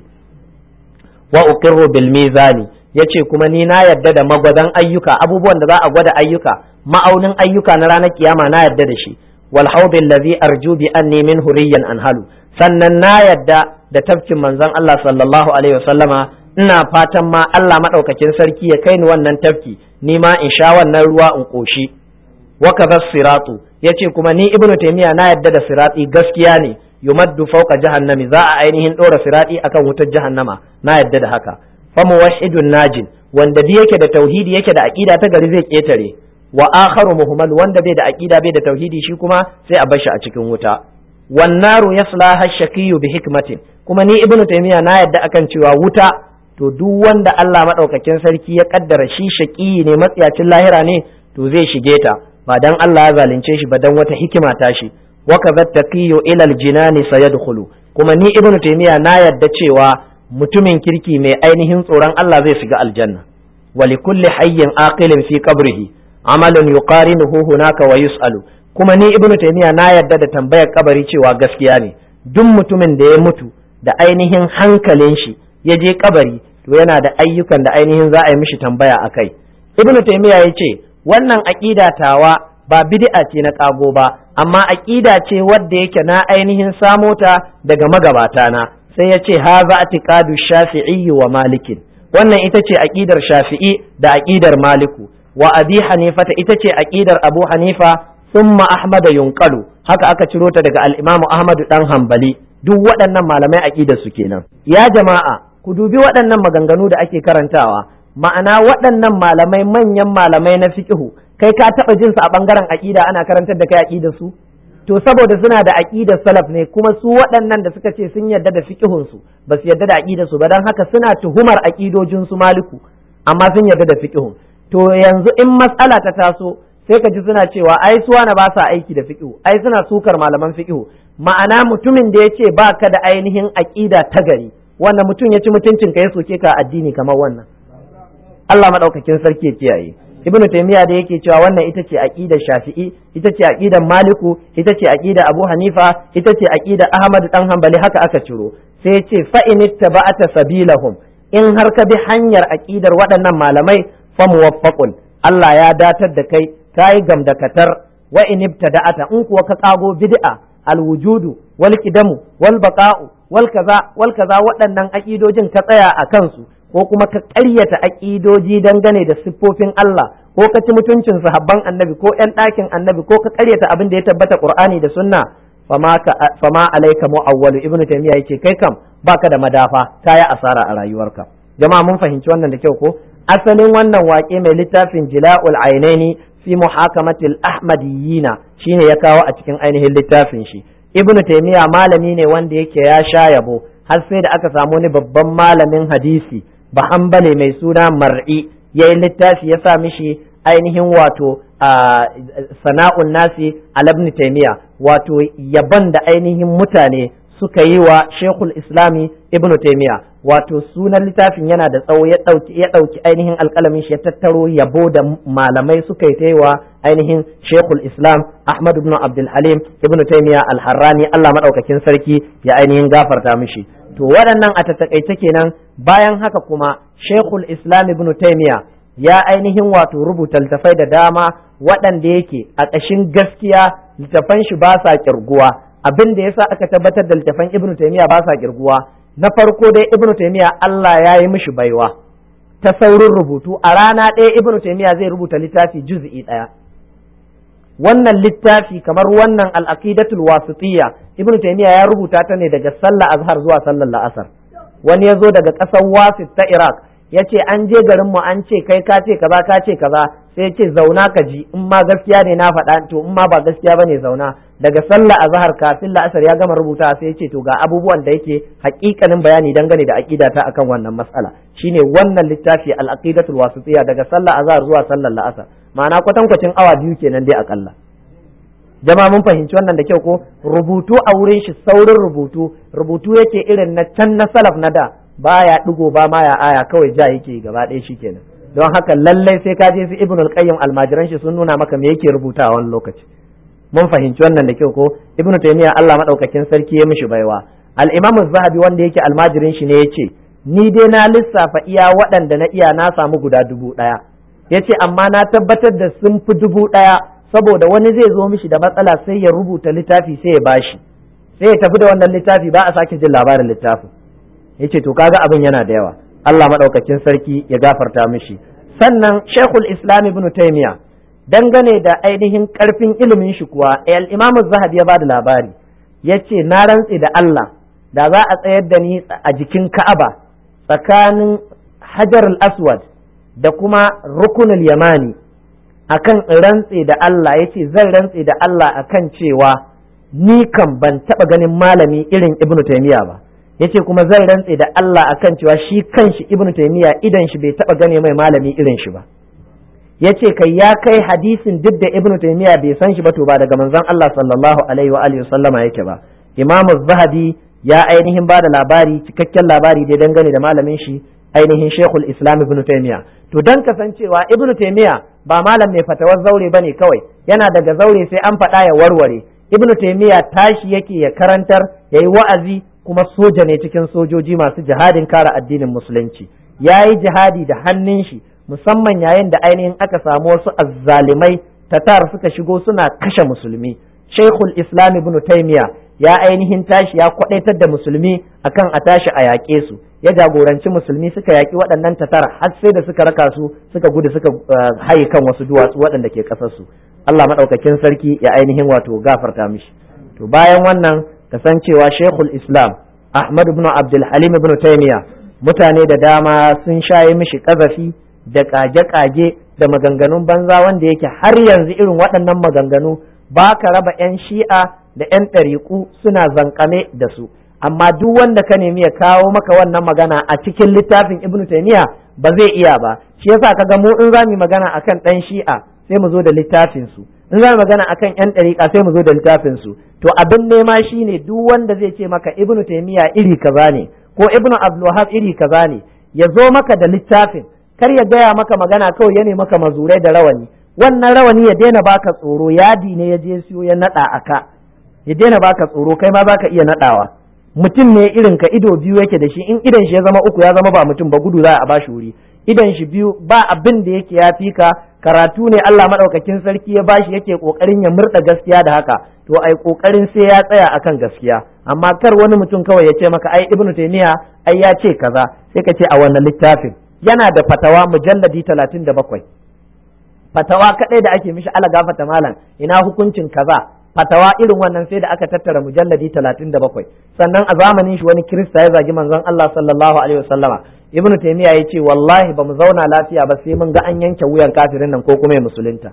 Speaker 1: wa uqirru bil mizani, yace kuma ni na yadda da magwadan ayyuka, abubuwan da za a gwada ayyuka, ma'aunin ayyuka na ranar kiyama na yadda da shi. wal hawd allazi arju bi anni min huriyyan anhalu, sannan na yadda da tafkin manzon Allah sallallahu alaihi wasallama, ina fatan ma Allah madaukakin sarki ya kai ni wannan tafki, ni ma in sha wannan ruwa in koshi. wa kadha siratu, yace kuma ni Ibn Taymiyyah na yadda da sirati gaskiya ne, yumaddu fawqa jahannami, za a ainihin dora sirati akan wutar jahannama, na yadda da haka. fa muwahhidun najin, wanda bi yake da tauhidi yake da aqida ta gari zai ketare. wa akharu muhmal, wanda bai da aqida bai da tauhidi shi kuma sai a bar shi a cikin wuta. wan naru yaslaha ash-shaqiyyu bi hikmatin, kuma ni Ibn Taymiyyah na yadda akan cewa wuta to duk wanda Allah madaukakin sarki ya kaddara shi shaqi ne, matsiyacin lahira ne, to zai shige ta ba dan Allah ya zalunce shi ba, dan wata hikima ta shi. wa kadha taqiyyu ila al-jinani sayadkhulu, kuma ni Ibn Taymiyyah na yadda cewa mutumin kirki mai ainihin tsoron Allah zai shiga aljanna. wa likulli hayyin aqilin fi qabrihi amalun yuqarinuhu hunaka wa yus'alu, kuma ni Ibn Taymiyyah na yadda da tambayar kabari cewa gaskiya ne. duk mutumin da ya mutu da ainihin hankalin shi ya je kabari to yana da ayyukan da ainihin za a yi mishi tambaya akai. Ibn Taymiyyah ya ce wannan aqida tawa ba bid'a ce na kago ba, amma aqida ce wadda yake na ainihin samo ta daga magabata na. sai ya ce haza atiqadu shafi'i wa malikin, wannan ita ce aqidar Shafi'i da aqidar Maliku, wa Abi Hanifata ita ce aqidar Abu Hanifa, thumma Ahmad yunqalu, haka aka ciro ta daga al-Imam Ahmad dan Hanbali. Duk waɗannan malamai aqidar su kenan. Ya jama'a, ku dubi waɗannan maganganu da ake karantawa, ma'ana waɗannan malamai manyan malamai na fiqhu, kai ka taɓa jin su a ɓangaren aqida ana karantar da kai aqidar su? To saboda suna da aqidar salaf ne, kuma su waɗannan da suka ce sun yarda da fiqhun su ba su yarda da aqidar su ba, dan haka suna tuhumar aqidojin su Maliku, amma sun yarda da fiqhun. To yanzu in mas'ala ta taso sai ka ji suna cewa ai su wani ba sa aiki da fiqhu, ai suna sukar malaman fiqhu. Ma'ana mutumin da ya ce ba ka da ainihin aqida ta gari, wannan mutum ya ci mutuncin ka ya soke ka addini kamar wannan. Allah madaukakin sarki ya kiyaye. Ibn Taymiyyah da yake cewa wannan ita ce aqidar Shafi'i, ita ce aqidar Maliku, ita ce aqidar Abu Hanifa, ita ce aqidar Ahmad dan Hanbali, haka aka ciro. Sai ya ce fa in ittaba'ata sabilahum, in har ka bi hanyar aqidar waɗannan malamai fa muwaffaqun, Allah ya datar da kai, kai gamdakatar. Wa in ibtada'ata, in kuwa ka kago bid'a, alwujudu wal qidamu wal baqa'u wal kaza wal kaza, waɗannan aqidojin ka tsaya a kansu, ko kuma ka ƙaryata aƙidoji dangane da siffofin Allah, ko ka ci mutuncin sahabban annabi ko ƴan ɗakin annabi, ko ka ƙaryata abin da ya tabbata Qur'ani da sunna, fama ka fama alaika mu'awwalu. Ibnu Taymiyyah yace kai kam baka da madafa, kaya asara a rayuwarka. Jama'a mun fahimci wannan da kyau ko? Asalin wannan waƙe mai littafin Jila'ul Ainaini fi muhakamatil ahmadiyyina shine ya kawo a cikin ainihin littafin shi. Ibnu Taymiyyah malami ne wanda yake ya sha yabo, har sai da aka samu wani babban malamin hadisi ba hanbali mai suna Mar'i yayi littafi ya sa mishi ainihin wato sana'un nasi ala ibn Taymiyyah, wato yaban da ainihin mutane suka yi wa Sheikhul Islami Ibn Taymiyyah. Wato sunan littafin yana da tsawo, ya dauki ya dauki ainihin alƙalamin shi ya tattaro yabo da malamai suka yi ta wa ainihin Sheikhul Islam Ahmad ibn Abdul Halim Ibn Taymiyyah Al-Harrani, Allah madaukakin sarki ya ainihin gafarta mishi. To waɗannan a tattakaice kenan. Bayan haka kuma Sheikhul Islam Ibn Taymiyyah ya ainihin wato rubuta littafai da dama waɗanda yake a ƙashin gaskiya littafan shi ba sa kirguwa. Abin da yasa aka tabbatar da littafan Ibn Taymiyyah ba sa kirguwa, na farko dai Ibn Taymiyyah Allah ya yi mishi baiwa ta saurin rubutu. A rana ɗaya Ibn Taymiyyah zai rubuta littafi juz'i ɗaya. Wannan littafi kamar wannan al-aqidatul wasitiyya, Ibn Taymiyyah ya rubuta ta ne daga sallar azhar zuwa sallar la'asar. Wani ya zo daga ƙasar Wasit ta Iraq ya ce an je garin mu an ce kai ka ce kaza ka ce kaza, sai ya ce zauna ka ji, in ma gaskiya ne na faɗa, to in ma ba gaskiya bane zauna. Daga sallar azhar kafin la'asar ya gama rubuta, sai ya ce to ga abubuwan da yake haƙiƙanin bayani dangane da aqida ta akan wannan mas'ala. Shine wannan littafi al-aqidatul wasitiyya, daga sallar azhar zuwa sallar la'asar, ma'ana kwatankwacin awa biyu kenan dai akalla. Jama'a mun fahimci wannan da kyau ko? Rubutu a wurin shi saurin rubutu, rubutu yake irin na can na salaf na da, baya digo ba ma ya aya, kawai ja yake gaba ɗaya shikenan. Don haka lallai sai ka je su Ibn al-Qayyim almajiran shi sun nuna maka me yake rubutawa wani lokaci. Mun fahimci wannan da kyau ko? Ibn Taymiyyah Allah madaukakin sarki ya mishi baiwa. Al-Imam Az-Zahabi wanda yake almajirin shi ne yace ni dai na lissafa iya waɗanda na iya na samu guda dubu ɗaya. Yace amma na tabbatar da sun fi dubu ɗaya, saboda wani zai zo mishi da matsala sai ya rubuta littafi sai ya bashi, sai ya tafi da wannan littafi ba a sake jin labarin littafin. Yace to kaga abin yana da yawa. Allah madaukakin sarki ya gafarta mishi. Sannan Sheikhul Islam Ibn Taymiyyah dangane da ainihin karfin ilimin shi kuwa al-Imam Az-Zahabi ya bada labari, yace na rantsi da Allah da za a tsayar da ni a jikin Ka'aba tsakanin Hajar al-Aswad da kuma Rukunul Yamani, akan rantse da Allah, yace zan rantse da Allah akan cewa ni kan ban taba ganin malami irin Ibn Taymiyyah ba. Yace kuma zan rantse da Allah akan cewa shi kanshi Ibn Taymiyyah idan shi bai taba gane mai malami irin shi ba. Yace kai ya kai hadisin duk da Ibn Taymiyyah bai san shi ba to ba daga manzon Allah sallallahu alaihi wa alihi wasallama yake ba. Imam Az-Zahabi ya ainihin ba da labari, cikakken labari dai dangane da malamin shi ainihin Sheikhul Islam Ibn Taymiyyah. To dan kasancewa Ibn Taymiyyah ba malam mai fatawar zaure bane kawai, yana daga zaure sai an faɗa ya warware. Ibn Taymiyyah tashi yake ya karantar, yayi wa'azi, kuma soja ne cikin sojoji masu jihadin kare addinin musulunci. Yayi jihadi da hannun shi, musamman yayin da ainihin aka samu wasu azzalimai tatar suka shigo suna kashe musulmi. Sheikhul Islam Ibn Taymiyyah ya ainihin tashi ya kwadaitar da musulmi akan a tashi a yaƙe su, ya jagoranci musulmi suka yaƙi waɗannan tatara har sai da suka raka su suka gudu suka haye kan wasu duwatsu waɗanda ke ƙasar su. Allah madaukakin sarki ya ainihin wato gafarta mishi. To bayan wannan kasancewa Sheikhul Islam Ahmad ibn Abdul Halim ibn Taymiyyah mutane da dama sun shaye mishi kazafi da kage-kage da maganganun banza wanda yake har yanzu irin waɗannan maganganu ba ka raba 'yan shi'a da 'yan ɗariƙu suna zankame da su, amma duk wanda ka nemi ya kawo maka wannan magana a cikin littafin Ibn Taymiyyah ba zai iya ba. Shi yasa kaga mu in za mu magana akan ɗan shi'a sai mu zo da littafin su, in za mu magana akan 'yan ɗariƙa sai mu zo da littafin su. To abin nema shine duk wanda zai ce maka Ibn Taymiyyah iri kaza ne ko Ibn Abdul Wahhab iri kaza ne, ya zo maka da littafin, kar ya gaya maka magana kawai ya ne maka mazurai da rawani. Wannan rawani ya daina baka tsoro, yadi ne ya je siyo ya nada aka, ya daina baka tsoro, kai ma zaka iya nadawa. Mutum ne irin ka, ido biyu yake da shi, in idan shi ya zama uku ya zama ba mutum ba, gudu za a bashi wuri. Idan shi biyu ba abin da yake ya fika, karatu ne Allah madaukakin sarki ya bashi yake kokarin ya murda gaskiya da haka, to ai kokarin sai ya tsaya akan gaskiya. Amma kar wani mutum kawai ya ce maka ai Ibn Taymiyyah ai ya ce kaza, sai ka ce a wannan littafin yana da fatawa mujalladi talatin da bakwai, fatawa kadai da ake mishi ala gafata malam ina hukuncin kaza, fatawa irin wannan sai da aka tattara mujalladi talatin da bakwai. Sannan a zamanin shi wani kirista ya zagi manzon Allah sallallahu alaihi wasallama, Ibn Taymiyyah ya ce wallahi ba mu zauna lafiya ba sai mun ga an yanke wuyan kafirin nan ko kuma ya musulunta.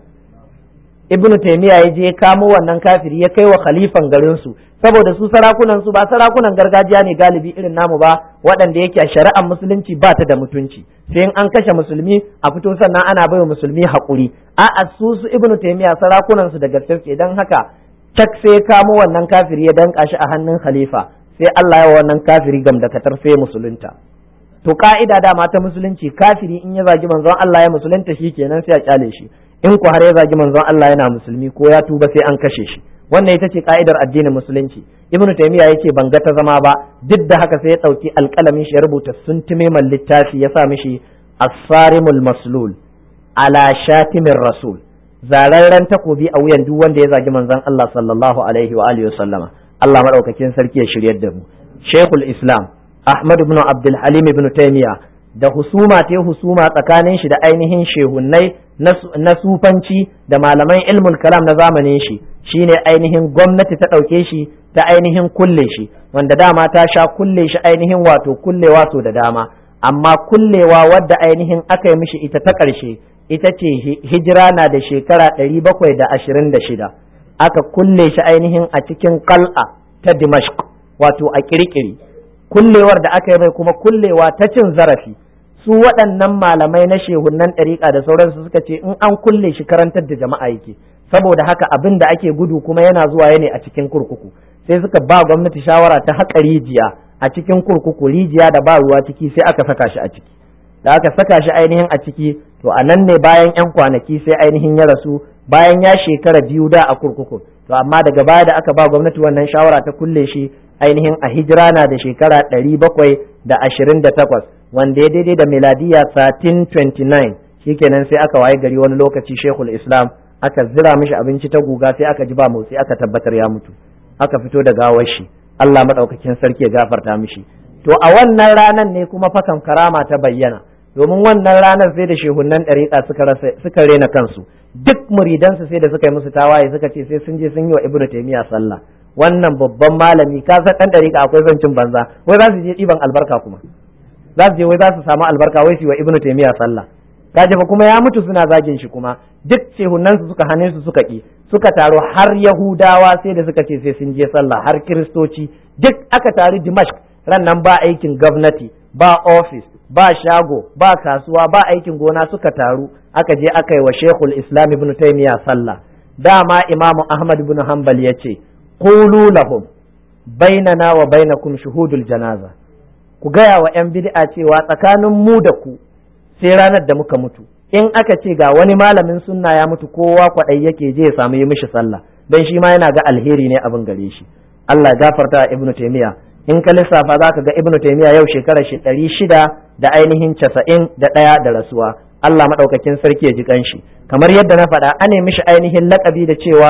Speaker 1: Ibn Taymiyyah ya je kamo wannan kafiri ya kai wa khalifan garin su, saboda su sarakunan su ba sarakunan gargajiya ne galibi irin namu ba, waɗanda yake a shari'ar musulunci ba ta da mutunci, sai in an kashe musulmi a fito sannan ana baiwa musulmi haƙuri. A'a su su Ibn Taymiyyah sarakunan su da gaske, dan haka cak sai kamo wannan kafiri ya danka shi a hannun khalifa, sai Allah ya wa wannan kafiri gamdakatar sai musulunta. To ka'ida dama ta musulunci, kafiri in ya zagi manzon Allah ya musulunta shi kenan sai a kyale shi, in ku har ya zagi manzon Allah yana musulmi ko ya tuba sai an kashe shi. Wannan ita ce ka'idar addinin musulunci. Ibn Taymiyyah yake ban ga ta zama ba, duk da haka sai ya dauki alƙalamin shi ya rubuta suntume man littafi ya sa mishi as-sarimul maslul ala shatimir rasul, zararren takobi a wuyan duk wanda ya zagi manzon Allah sallallahu alaihi wa alihi wasallama. Allah madaukakin sarki ya shiryar da mu. Sheikhul Islam Ahmad ibn Abdul Halim ibn Taymiyyah da husuma ta husuma tsakanin shi da ainihin shehunnai na sufanci da malaman ilmul kalam na zamanin shi, shine ainihin gwamnati ta ɗauke shi ta ainihin kulle shi, wanda dama ta sha kulle shi ainihin wato kullewa so da dama, amma kullewa wadda ainihin aka yi mishi ita ta ƙarshe ita ce hijira na da shekara ɗari bakwai da ashirin da shida, aka kulle shi ainihin a cikin qal'a ta Dimashq, wato a kirkiri. Kullewar da aka yi mai kuma kullewa ta cin zarafi. Su waɗannan malamai na shehunan ɗariƙa da sauransu suka ce in an kulle shi karantar da jama'a yake, saboda haka abin da ake gudu kuma yana zuwa ne a cikin kurkuku, sai suka ba gwamnati shawara ta haƙa rijiya a cikin kurkuku, rijiya da ba ruwa ciki, sai aka saka shi a ciki. Da aka saka shi ainihin a ciki, to a nan ne bayan 'yan kwanaki sai ainihin ya rasu, bayan ya shekara biyu da a kurkuku. To amma daga baya da aka ba gwamnati wannan shawara ta kulle shi ainihin a hijira na da shekara ɗari bakwai da ashirin da takwas, wanda ya daidai da miladiya thirteen twenty-nine. Shikenan sai aka waye gari wani lokaci Sheikhul Islam aka zira mishi abinci ta guga, sai aka ji ba motsi, aka tabbatar ya mutu, aka fito da gawar shi. Allah madaukakin sarki ya gafarta mishi. To a wannan ranar ne kuma fakan karama ta bayyana, domin wannan ranar sai da shehunan ɗariƙa suka rasa suka rena kansu, duk muridansu sai da suka yi musu tawaye, suka ce sai sun je sun yi wa Ibn Taymiyyah sallah. Wannan babban malami, ka san ɗan ɗariƙa akwai zancin banza, wai za su je ɗiban albarka, kuma za su je wai za su samu albarka, wai su yi wa Ibn Taymiyyah sallah. Ka ji fa kuma ya mutu suna zagin shi, kuma duk shehunan su suka hane su suka ki, suka taro har Yahudawa sai da suka ce sai sun je sallah, har Kiristoci duk aka taru Dimashq. Ran nan ba aikin gwamnati, ba office, ba shago, ba kasuwa, ba aikin gona, suka taru aka je aka yi wa Sheikhul Islam Ibn Taymiyyah sallah. Dama Imam Ahmad ibn Hanbal ya ce qulu lahum bainana wa bainakum shuhudul janaza, ku gaya wa yan bid'a cewa tsakanin mu da ku sai ranar da muka mutu, in aka ce ga wani malamin sunna ya mutu, kowa kwaɗai yake je ya samu yi mishi sallah, dan shi ma yana ga alheri ne abin gare shi. Allah ya gafarta Ibn Taymiyyah. In ka lissafa za ka ga Ibn Taymiyyah yau shekarar shi ɗari shida da ainihin casa'in da ɗaya da rasuwa. Allah maɗaukakin sarki ya ji kanshi. Kamar yadda na faɗa, an mishi ainihin laƙabi da cewa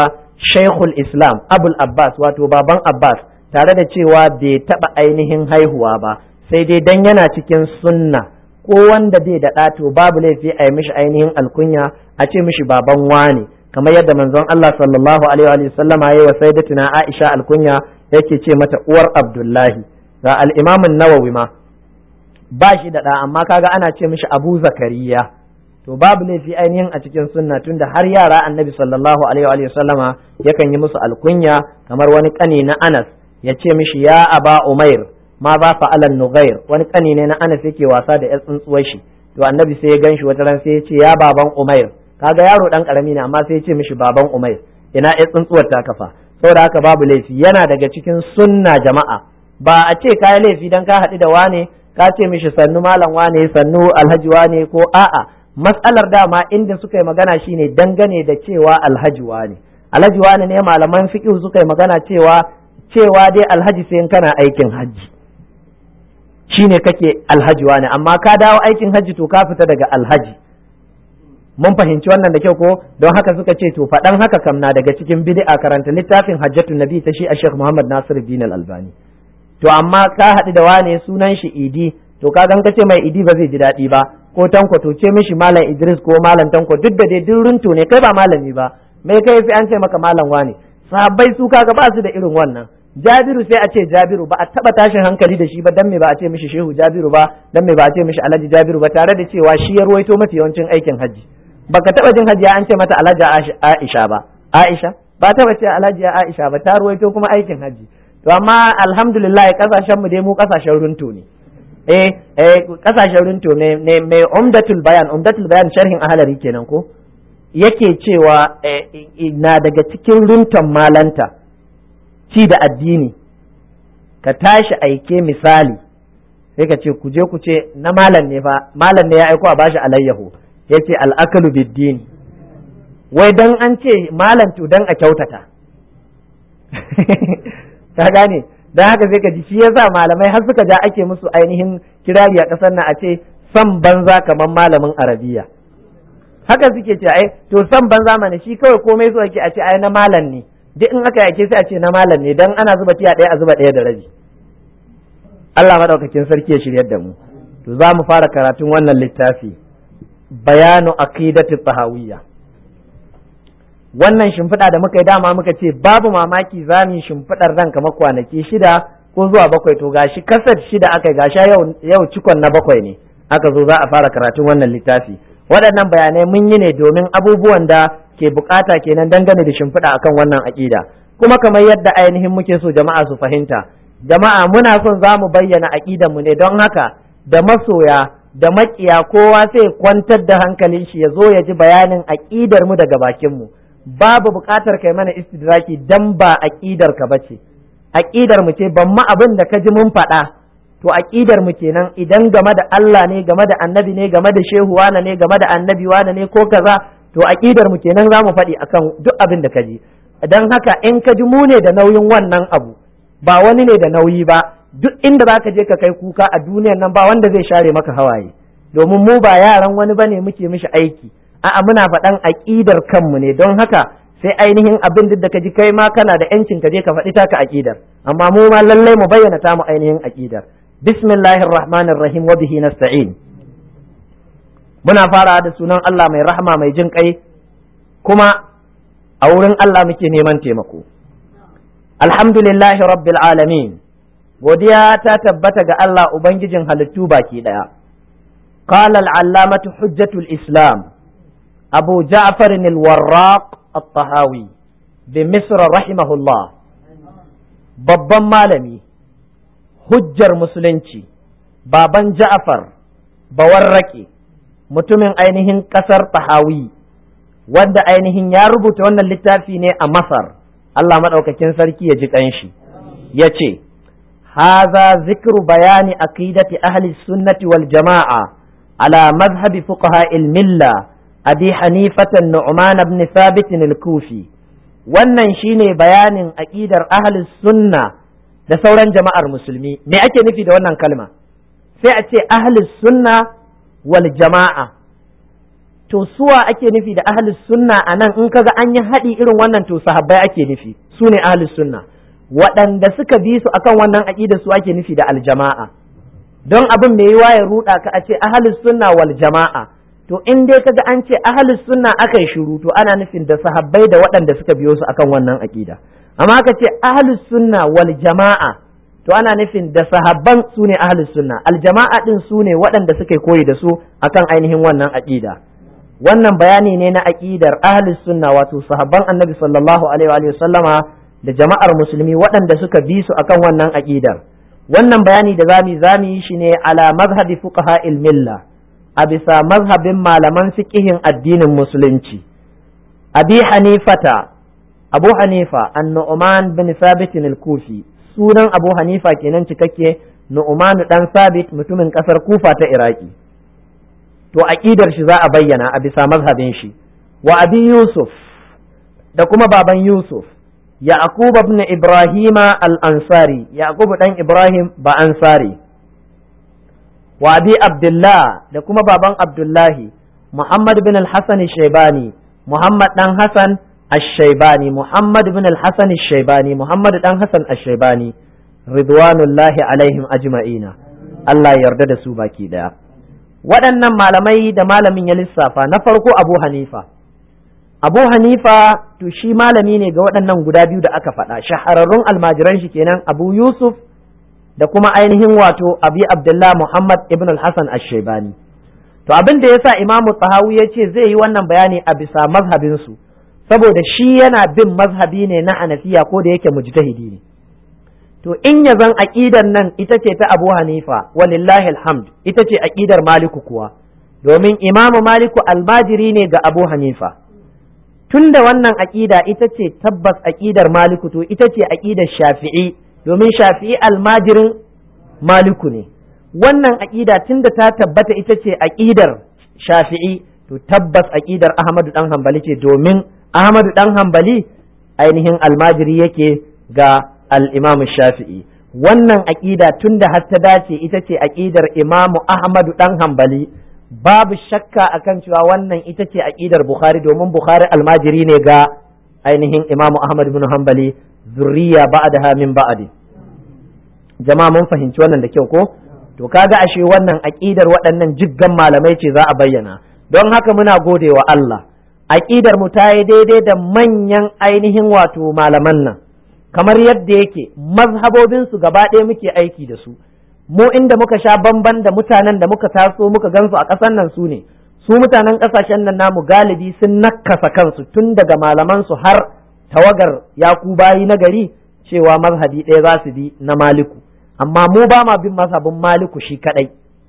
Speaker 1: shaykhul islam abul abbas wato baban abbas, tare da cewa bai taɓa ainihin haihuwa ba, sai dai dan yana cikin sunna ko wanda bai da ɗa to babu laifi a yi mishi ainihin alkunya a ce mishi baban wane, kamar yadda manzon Allah sallallahu alaihi wa sallama yayi wa sayyidatina Aisha alkunya yake ce mata uwar Abdullahi. Ga al-Imam an-Nawawi ma ba shi da ɗa amma kaga ana ce mishi Abu Zakariya, to babu laifi ainihin a cikin sunna tunda har yara annabi sallallahu alaihi wa sallama yakan yi musu alkunya, kamar wani kani na Anas ya ce mishi ya Aba Umair ma ba fa alan Nughair, wani kani ne na Anas yake wasa da yar tsuntsuwar shi, to annabi sai ya ganshi wata ran sai ya ce ya baban Umair, kaga yaro dan karami ne amma sai ya ce mishi baban Umair, ina yar tsuntsuwar ta kafa. Saboda haka babu laifi, yana daga cikin sunna jama'a, ba a ce kai laifi dan ka haɗu da wane ka ce mishi sannu malam wane sannu alhaji wane ko a'a, mas'alar dama inda suka yi magana shine dangane da cewa alhaji wane alhaji wane ne malaman fiqh suka yi magana cewa cewa dai alhaji sai in kana aikin hajji shine kake alhaji wane, amma ka dawo aikin hajji to ka fita daga alhaji. Mun fahimci wannan da kyau ko? Don haka suka ce to faɗan haka kam na daga cikin bid'a, karanta littafin hajjatun nabi ta shi a Sheikh Muhammad Nasiruddin Al-Albani. To amma ka haɗu da wane sunan shi Idi, to ka gan kace mai Idi ba zai ji daɗi ba, ko Tanko to ce mishi malam Idris ko malam Tanko, duk da dai duk runto ne kai ba malami ba, mai kai sai an ce maka malam wane. Sahabbai su kaga ba su da irin wannan. Jabiru sai a ce Jabiru, ba a taba tashin hankali da shi ba, dan me ba a ce mishi Shehu Jabiru ba, dan me ba a ce mishi Alhaji Jabiru ba, tare da cewa shi ya ruwaito mata yawancin aikin hajji. Baka taba jin hajiya an ce mata Alhaji Aisha ba, Aisha ba taba ce Alhaji Aisha ba, ta ruwaito kuma aikin hajji. To amma alhamdulillah kasashen mu dai mu kasashen runto ne. Eh eh kasashen runto ne ne mai Umdatul Bayan, Umdatul Bayan sharhin Ahlari kenan ko? Yake cewa na daga cikin runton malanta ci da addini, ka tashi aike misali sai ka ce ku je ku ce na malam ne fa, malam ne ya aiko a bashi alayyahu, ya ce al'akalu biddini, wai dan an ce malam to dan a kyautata ka gane, don haka sai ka ji shi yasa malamai har suka ja ake musu ainihin kirari a ƙasar nan a ce san banza kamar malamin arabiya, haka suke ce ai to san banza mana shi kawai komai so ake a ce ai na malam ne, duk in aka yake sai a ce na malam ne, dan ana zuba tiya ɗaya a zuba ɗaya da rabi. Allah madaukakin sarki ya shiryar da mu. To za mu fara karatun wannan littafi, bayanu aqidatu tahawiyya. Wannan shimfiɗa da muka yi dama muka ce babu mamaki za mu yi shimfiɗar ran kamar kwanaki shida ko zuwa bakwai, to gashi kasar shida aka yi, gashi yau yau cikon na bakwai ne aka zo za a fara karatun wannan littafi. Waɗannan bayanai mun yi ne domin abubuwan da ke bukata kenan dangane da shimfiɗa akan wannan aƙida, kuma kamar yadda ainihin muke so jama'a su fahimta, jama'a muna son za mu bayyana aƙidan mu ne, don haka da masoya da maƙiya kowa sai kwantar da hankalin shi ya zo ya ji bayanin aƙidar mu daga bakin mu. Babu buƙatar kai mana istidraki dan ba aƙidar ka bace, aƙidar mu ce, ban ma abin da ka ji mun faɗa to aƙidar mu kenan. Idan game da Allah ne, game da annabi ne, game da shehu wane ne, game da annabi wane ne ko kaza, to aqidar mu kenan zamu faɗi akan duk abin da kaji. Dan haka in ka ji mu ne da nauyin wannan abu, ba wani ne da nauyi ba, duk inda zaka je ka kai kuka a duniyar nan ba wanda zai share maka hawaye, domin mu ba yaran wani bane muke mishi aiki, a'a muna faɗan aqidar kanmu ne. Don haka sai ainihin abin da ka ji kai ma kana da yancin ka je ka faɗi taka aqidar, amma mu ma lallai mu bayyana ta mu ainihin aqidar. Bismillahir rahmanir rahim wa bihi nasta'in. Muna fara da sunan Allah mai rahama mai jin kai, kuma a wurin Allah muke neman taimako. Alhamdulillahi rabbil alamin, godiya ta tabbata ga Allah ubangijin halittu baki daya. Qala al-allamatu hujjatul islam Abu Ja'far al-Warraq at-Tahawi bi Misr rahimahullah, babban malami, hujjar musulunci, baban Ja'far bawarrake, mutumin ainihin ƙasar Tahawi, wanda ainihin ya rubuta wannan littafi ne a Masar, Allah maɗaukakin sarki ya ji ƙanshi, ya ce, haza zikru bayani aqidati ahli sunnati wal jama'a ala mazhabi fuqaha il-milla abi hanifatan nu'man ibn thabit al-kufi. Wannan shine bayanin aqidar ahli sunna da sauran jama'ar musulmi. Me ake nufi da wannan kalma? Sai a ce ahli sunna wal jama'a.
Speaker 2: to suwa ake nufi da ahlus sunna anan in kaga an yi haɗi irin wannan to sahabbai ake nufi su ne ahlus sunna waɗanda suka bi su akan wannan aqida su ake nufi da aljama'a don abin mai yiwa ya ruɗa ka a ce ahlus sunna wal jama'a to in dai kaga an ce ahlus sunna akai shiru to ana nufin da sahabbai da waɗanda suka biyo su akan wannan aqida amma ka ce ahlus sunna wal jama'a to ana nufin da sahabban su ne ahlus sunna aljama'a din su ne waɗanda suka koyi da su akan ainihin wannan aqida wannan bayani ne na aqidar ahlus sunna wato sahabban annabi sallallahu alaihi wa sallama da jama'ar musulmi waɗanda suka bi su akan wannan aqidar wannan bayani da zami zami shi ne ala mazhabi fuqaha milla a bisa mazhabin malaman fiqihin addinin musulunci abi hanifata abu hanifa an-nu'man bin thabit al-kufi sunan abu hanifa kenan cikakke nu'man dan thabit mutumin kasar kufa ta iraki to aqidar shi za a bayyana a bisa mazhabin shi wa abi yusuf da kuma baban yusuf yaqub ibn ibrahima al-ansari yaqub dan ibrahim ba ansari wa abi abdullah da kuma baban abdullahi muhammad bin al-hasan al-shaybani muhammad dan hasan al-shaybani muhammad bin al-hasan al-shaybani muhammad dan hasan al-shaybani ridwanullahi alaihim ajma'ina Allah ya yarda da su baki daya waɗannan malamai da malamin ya lissafa na farko abu hanifa abu hanifa to shi malami ne ga waɗannan guda biyu da aka faɗa shahararrun almajiran shi kenan abu yusuf da kuma ainihin wato abi abdullah muhammad ibn al-hasan ash-shaybani to abin da yasa imamu tahawi ya ce zai yi wannan bayani a bisa mazhabin su saboda shi yana bin mazhabi ne na hanafiya ko da yake mujtahidi ne to in ya zan aqidar nan ita ce ta abu hanifa walillahi alhamd ita ce aqidar maliku kuwa domin imamu maliku almajiri ne ga abu hanifa tunda wannan aqida ita ce tabbas aqidar maliku to ita ce aqidar shafi'i domin shafi'i almajirin maliku ne wannan aqida tunda ta tabbata ita ce aqidar shafi'i to tabbas aqidar ahmadu dan hanbali ce domin ahmadu dan hanbali ainihin almajiri yake ga al-imam shafi'i wannan aqida tunda har ta dace ita ce aqidar imamu ahmadu dan hanbali babu shakka akan cewa wannan ita ce aqidar bukhari domin bukhari almajiri ne ga ainihin imamu ahmad ibn hanbali zurriya ba'daha min ba'di jama'a mun fahimci wannan da kyau ko to kaga ashe wannan aqidar waɗannan jiggan malamai ce za a bayyana don haka muna godewa Allah aqidar mu ta yi daidai da manyan ainihin wato malaman nan kamar yadda yake mazhabobin su gaba ɗaya muke aiki da su mu inda muka sha bamban da mutanen da muka taso muka gansu a ƙasar nan su ne su mutanen ƙasashen nan namu galibi sun nakasa kansu tun daga malaman su har tawagar yaku bayi na gari cewa mazhabi ɗaya za su bi na maliku amma mu ba ma bin mazhabin maliku shi kadai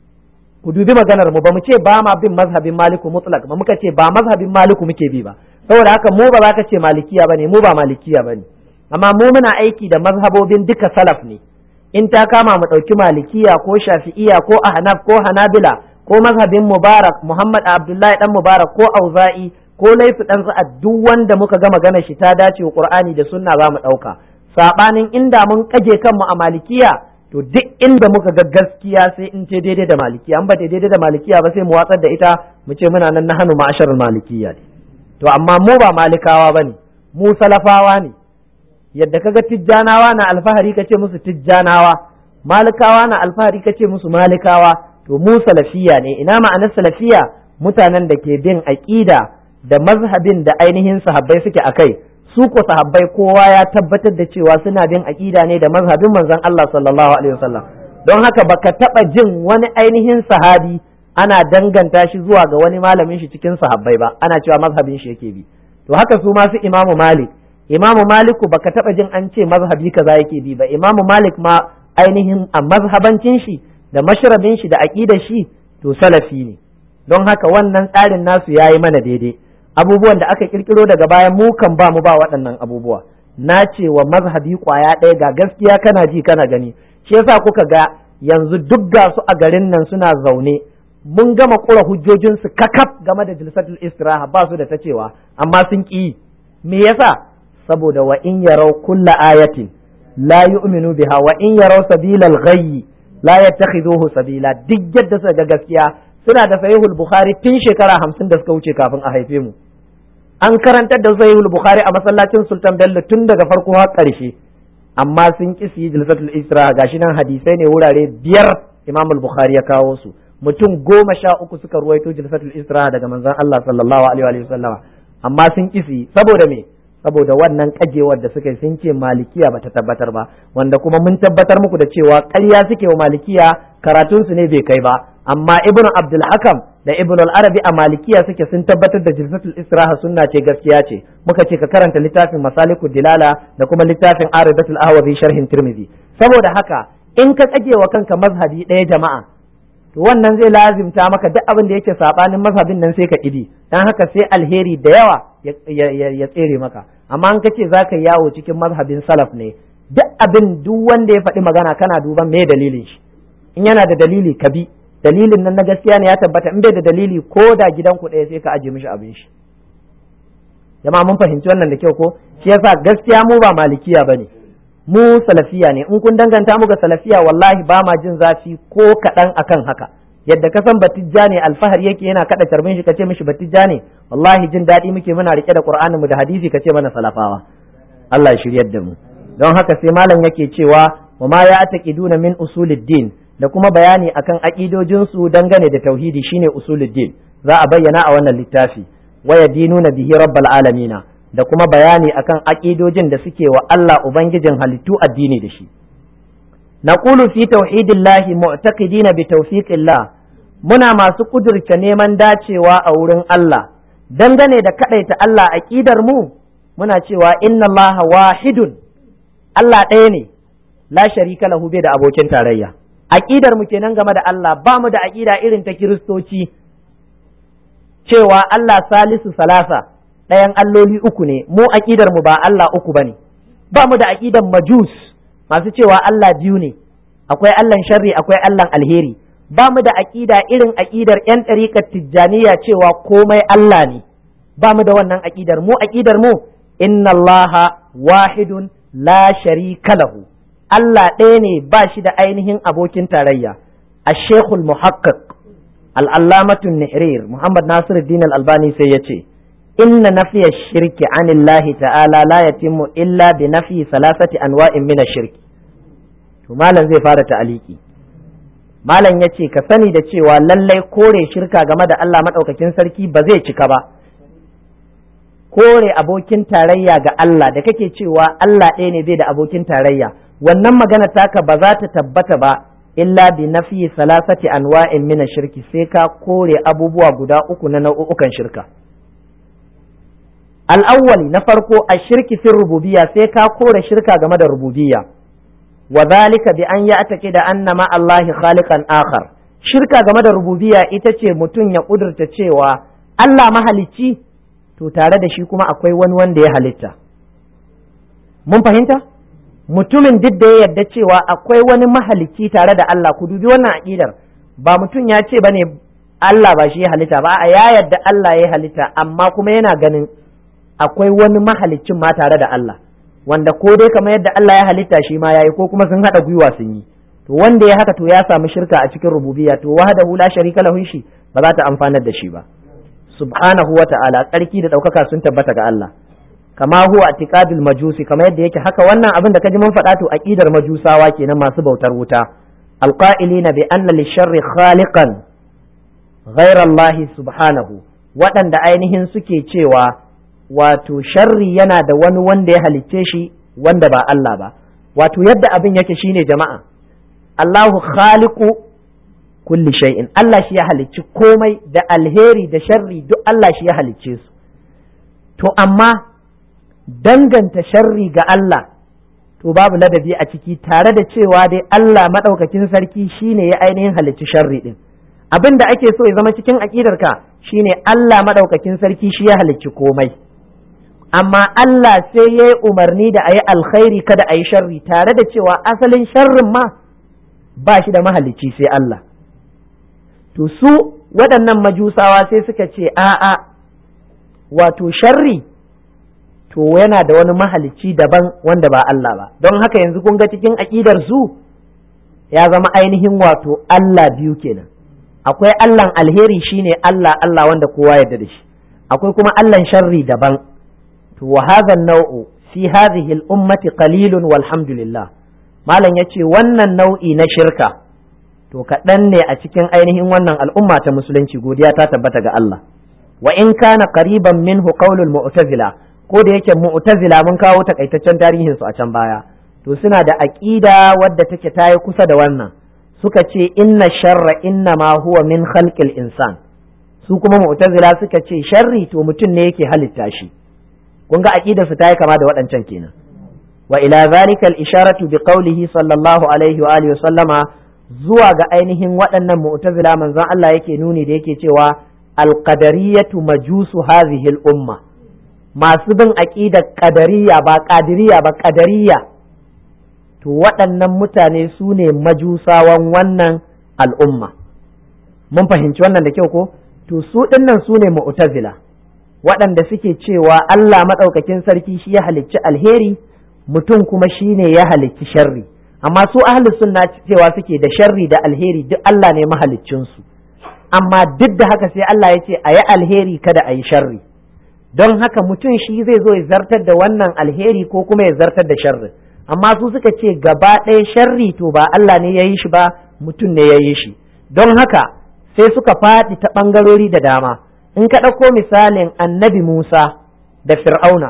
Speaker 2: ku dubi maganar mu ba mu ce ba ma bin mazhabin maliku mutlak ba muka ce ba mazhabin maliku muke bi ba saboda haka mu ba za ka ce malikiya bane mu ba malikiya bane amma mu muna aiki da mazhabobin duka salaf ne in ta kama mu ɗauki malikiya ko shafi'iya ko ahnaf ko hanabila ko mazhabin mubarak muhammad abdullahi dan mubarak ko auza'i ko laifi dan sa'ad duk wanda muka ga magana shi ta dace wa qur'ani da sunna za mu ɗauka sabanin inda mun kage kanmu a malikiya to duk inda muka ga gaskiya sai in ce daidai da malikiya an ba daidai da malikiya ba sai mu watsar da ita mu ce muna nan nahnu ma'asharul malikiya ne to amma mu ba malikawa bane mu salafawa ne yadda kaga tijjanawa na alfahari kace musu tijjanawa malikawa na alfahari kace musu malikawa to mu salafiya ne ina ma'anar salafiya mutanen da ke bin aqida da mazhabin da ainihin sahabbai suke akai su ko sahabbai kowa ya tabbatar da cewa suna bin aqida ne da mazhabin manzon Allah sallallahu alaihi wasallam don haka baka taba jin wani ainihin sahabi ana danganta shi zuwa ga wani malamin shi cikin sahabbai ba ana cewa mazhabin shi yake bi to haka su ma su imamu malik imamu maliku baka taba jin an ce mazhabi kaza yake bi ba imamu malik ma ainihin a mazhabancin shi da mashrabin shi da aqidar shi to salafi ne don haka wannan tsarin nasu yayi mana daidai abubuwan da aka kirkiro daga baya mu kan ba mu ba waɗannan abubuwa na ce wa mazhabi kwaya ɗaya ga gaskiya kana ji kana gani shi yasa kuka ga yanzu duk ga su a garin nan suna zaune mun gama kura hujjojin su kakaf game da jilsatul istiraha ba su da ta cewa amma sun ki me yasa saboda wa in yarau kulla ayatin la yu'minu biha wa in yarau sabilal ghayyi la yattakhiduhu sabila duk yadda suka ga gaskiya suna da sahihul bukhari tun shekara hamsin da suka wuce kafin a haife mu. An karantar da sahihul bukhari a masallacin sultan bello tun daga farko har ƙarshe, amma sun ƙi su yi jilsatul isra. Gashi nan hadisai ne wurare biyar imam bukhari ya kawo su, mutum goma sha uku suka ruwaito jilsatul isra daga manzon Allah sallallahu alaihi wa sallama, amma sun ƙi su yi. Saboda me? Saboda wannan kagewar da suka yi, sun ce malikiya bata tabbatar ba, wanda kuma mun tabbatar muku da cewa ƙarya suke wa malikiya, karatun su ne bai kai ba. Amma ibnu abdul hakam da ibnu al-arabi a malikiya suke, sun tabbatar da jilsatul istiraha sunna ce, gaskiya ce. Muka ce ka karanta littafin masalikud dilala da kuma littafin aridatul ahwazi sharhin tirmidhi. Saboda haka in ka kagewa kanka mazhabi ɗaya jama'a, to wannan zai lazimta maka duk abin da yake sabanin mazhabin nan sai ka kidi, dan haka sai alheri da yawa ya tsere maka. Amma an kace zaka yawo cikin mazhabin salaf ne, duk abin duk wanda ya faɗi magana kana duban me dalilin shi. In yana da dalili ka bi, dalilin nan na gaskiya ne ya tabbata, in bai da dalili ko da gidan ku ɗaya sai ka aje mishi abin shi. Jama'a mun fahimci wannan da kyau ko? Shi yasa gaskiya mu ba malikiya bane, mu salafiya ne. In kun danganta mu ga salafiya, wallahi ba ma jin zafi ko kaɗan akan haka. Yadda ka san batijja ne alfahari yake yana kada tarbin shi kace mishi batijja ne, wallahi jin daɗi muke muna rike da Qur'anin mu da hadisi kace mana salafawa. Allah ya shiryar da mu. Don haka sai malam yake cewa wa ma ya ataqiduna min usuluddin, da kuma bayani akan aqidojin su dangane da tauhidi shine usuluddin, za a bayyana a wannan littafi. Wa yadinuna bihi rabbal alamina, da kuma bayani akan aqidojin da suke wa Allah ubangijin halittu addini da shi. naqulu fi tauhidillahi mu'taqidina bi tawfiqillah, muna masu kudurce neman dacewa a wurin Allah dangane da kadaita Allah. Aqidar mu muna cewa inna Allah wahidun, Allah ɗaya ne, la sharika lahu, bai da abokin tarayya. Aqidar mu kenan game da Allah, ba mu da aqida irin ta kiristoci cewa Allah salisu salasa, ɗayan alloli uku ne. Mu aqidar mu ba Allah uku bane. Ba mu da aqidar majus masu cewa Allah biyu ne, akwai Allahn sharri akwai Allahn alheri. Ba mu da aqida irin aqidar yan ɗariƙar tijjaniya cewa komai Allah ne. Ba mu da wannan aqidar. Mu aqidar mu inna Allaha wahidun la sharika lahu, Allah ɗaya ne, ba shi da ainihin abokin tarayya. Ash-Shaykhul Muhaqqiq Al-Allamatu Nihrir Muhammad Nasiruddin Al-Albani sai ya ce inna nafiya shirki anillahi ta'ala la yatimmu illa bi nafi salasati anwa'in min ash-shirki. To malam zai fara ta'aliki. Malam yace ka sani da cewa lallai kore shirka game da Allah madaukakin sarki ba zai cika ba. Kore abokin tarayya ga Allah da kake cewa Allah ɗaya ne bai da abokin tarayya, wannan magana taka ba za ta tabbata ba illa bi nafi salasati anwa'in min ash-shirki, sai ka kore abubuwa guda uku na nau'ukan shirka. Al'awwali na farko a shirki fin rububiyya, sai ka kore shirka game da rububiyya, wa zalika bi an ya take da anna ma Allahi khaliqan akhar. Shirka game da rububiyya ita ce mutum ya kudurta cewa Allah mahalicci, to tare da shi kuma akwai wani wanda ya halitta. Mun fahimta? Mutumin duk da ya yarda cewa akwai wani mahalicci tare da Allah, ku dubi wannan aqidar, ba mutum ya ce bane Allah ba shi ya halitta ba, a ya yarda Allah ya halitta, amma kuma yana ganin akwai wani mahaliccin ma tare da Allah, wanda ko dai kamar yadda Allah ya halitta shi ma yayi, ko kuma sun hada gwiwa sun yi. To wanda ya haka to ya samu shirka a cikin rububiyya, to wahdahu la sharika lahu, shi ba za ta amfanar da shi ba. Subhanahu wa ta'ala, tsarki da daukaka sun tabbata ga Allah. Kama huwa atiqadul majusi, kamar yadda yake haka wannan abin da kaji mun faɗa to aqidar majusawa kenan, masu bautar wuta. Alqa'ilina bi anna lisharri khaliqan ghayra Allah subhanahu, waɗanda ainihin suke cewa wato sharri yana da wani wanda ya halicce shi wanda ba Allah ba. Wato yadda abin yake shine jama'a, Allahu khaliqu kulli shay'in, Allah shi ya halicci komai, da alheri da sharri duk Allah shi ya halicce su. To amma danganta sharri ga Allah to babu ladabi a ciki, tare da cewa dai Allah madaukakin sarki shine ya ainihin halicci sharri din. Abin da ake so ya zama cikin aqidarka shine Allah madaukakin sarki shi ya halicci komai, amma Allah sai ya yi umarni da a yi alkhairi kada a yi sharri, tare da cewa asalin sharrin ma ba shi da mahalicci sai Allah. To su waɗannan majusawa sai suka ce a'a, wato sharri to yana da wani mahalicci daban wanda ba Allah ba. Don haka yanzu kun ga cikin aƙidar su ya zama ainihin wato Allah biyu kenan. akwai Allahn alheri shine Allah Allah wanda kowa yarda da shi, akwai kuma Allahn sharri daban. to wa hadha an-naw'u fi hadhihi al-ummati qalilun walhamdulillah. malam yace wannan nau'i na shirka to kaɗan ne a cikin ainihin wannan al'umma ta musulunci, godiya ta tabbata ga Allah. wa in kana qariban minhu qawlul mu'tazila, ko da yake mu'tazila mun kawo takaitaccen tarihin su a can baya, to suna da aqida wadda take tayi kusa da wannan. suka ce inna sharra inna ma huwa min khalqil insan, su kuma mu'tazila suka ce sharri to mutum ne yake halitta shi. kun ga aqidar su tayi kama da waɗancan kenan. wa ila zalika al-isharatu bi qawlihi sallallahu alaihi wa alihi wa sallama, zuwa ga ainihin waɗannan mu'tazila manzon Allah yake nuni da yake cewa al-qadariyatu majusu hadhihi al-umma, masu bin aqidar qadariyya ba qadiriyya ba qadariyya, to waɗannan mutane su ne majusawan wannan al'umma. mun fahimci wannan da kyau ko? to su ɗinnan su ne mu'tazila, waɗanda suke cewa Allah maɗaukakin sarki shi ya halicci alheri, mutum kuma shi ne ya halicci sharri. amma su ahli sunna cewa suke da sharri da alheri duk Allah ne mahaliccinsu, amma duk da haka sai Allah ya ce a yi alheri kada a yi sharri. don haka mutum shi zai zo ya zartar da wannan alheri ko kuma ya zartar da sharri, amma su suka ce gaba ɗaya sharri to ba Allah ne ya yi shi ba, mutum ne ya yi shi. don haka sai suka faɗi ta ɓangarori da dama. in ka ɗauko misalin annabi Musa da Fir'auna,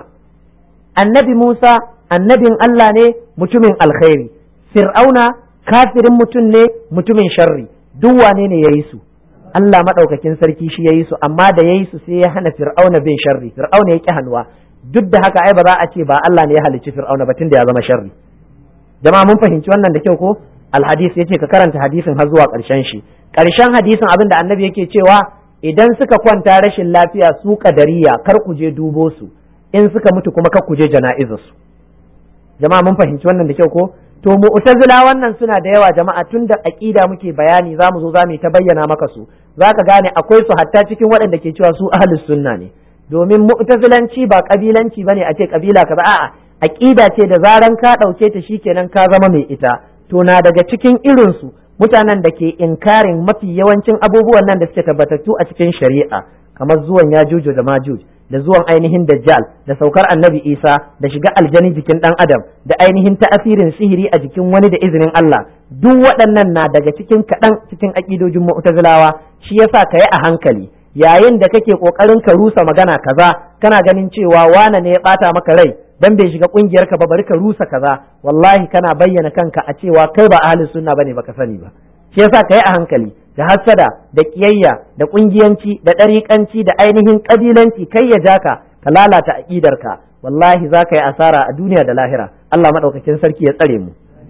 Speaker 2: annabi Musa annabin Allah ne mutumin alkhairi, Fir'auna kafirin mutum ne mutumin sharri. duk wane ne ya yi su? Allah maɗaukakin sarki shi ya yi su, amma da ya yi su sai ya hana Fir'auna bin sharri, Fir'auna ya ƙi hannuwa. duk da haka ai ba za a ce ba Allah ne ya halicci Fir'auna ba tun da ya zama sharri. jama'a mun fahimci wannan da kyau ko? alhadis yace ka karanta hadisin har zuwa ƙarshen shi. ƙarshen hadisin abin da annabi yake cewa idan suka kwanta rashin lafiya su kadariya kar ku je dubo su, in suka mutu kuma kar ku je jana'izar su. jama'a mun fahimci wannan da kyau ko? to mu'tazila wannan suna da yawa jama'a, tun da aqida muke bayani zamu zo zamu ta bayyana maka su, zaka gane akwai su hatta cikin waɗanda ke cewa su ahlus sunna ne. domin mu'tazilanci ba kabilanci bane a ce kabila kaza, a'a aqida ce da zaran ka dauke ta shikenan ka zama mai ita. to na daga cikin irin su mutanen da ke inkarin mafi yawancin abubuwan nan da suke tabbatattu a cikin shari'a, kamar zuwan Yajuju da Majuj, da zuwan ainihin Dajjal, da saukar Annabi Isa, da shiga aljani jikin dan Adam, da ainihin ta'asirin sihiri a jikin wani da izinin Allah. duk waɗannan na daga cikin kaɗan cikin aƙidojin mu'tazilawa. shi yasa ka yi a hankali yayin da kake kokarin ka rusa magana kaza, kana ganin cewa wane ne ya bata maka rai dan bai shiga kungiyar ka ba, bari ka rusa kaza, wallahi kana bayyana kanka a cewa kai ba ahlus sunna bane, baka sani ba. shi yasa kai a hankali da hasada da kiyayya da kungiyanci da dariƙanci da ainihin kabilanci, kai ya jaka ka lalata aqidar ka, wallahi za ka yi asara a duniya da lahira. Allah madaukakin sarki ya tsare mu.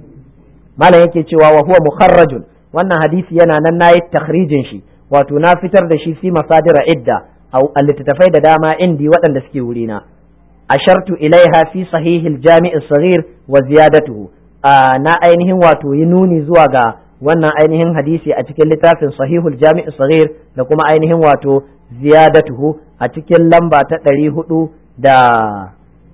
Speaker 2: malam yake cewa wa huwa mukharrajun, wannan hadisi yana nan nayi takhrijin shi, wato na fitar da shi fi masadira idda a littattafai da dama indi waɗanda suke wurina. ashartu ilaiha fi sahihil jami'i saghir wa ziyadatuhu, na ainihin wato yi nuni zuwa ga wannan ainihin hadisi a cikin littafin sahihul jami'i saghir da kuma ainihin wato ziyadatuhu a cikin lamba ta ɗari hudu da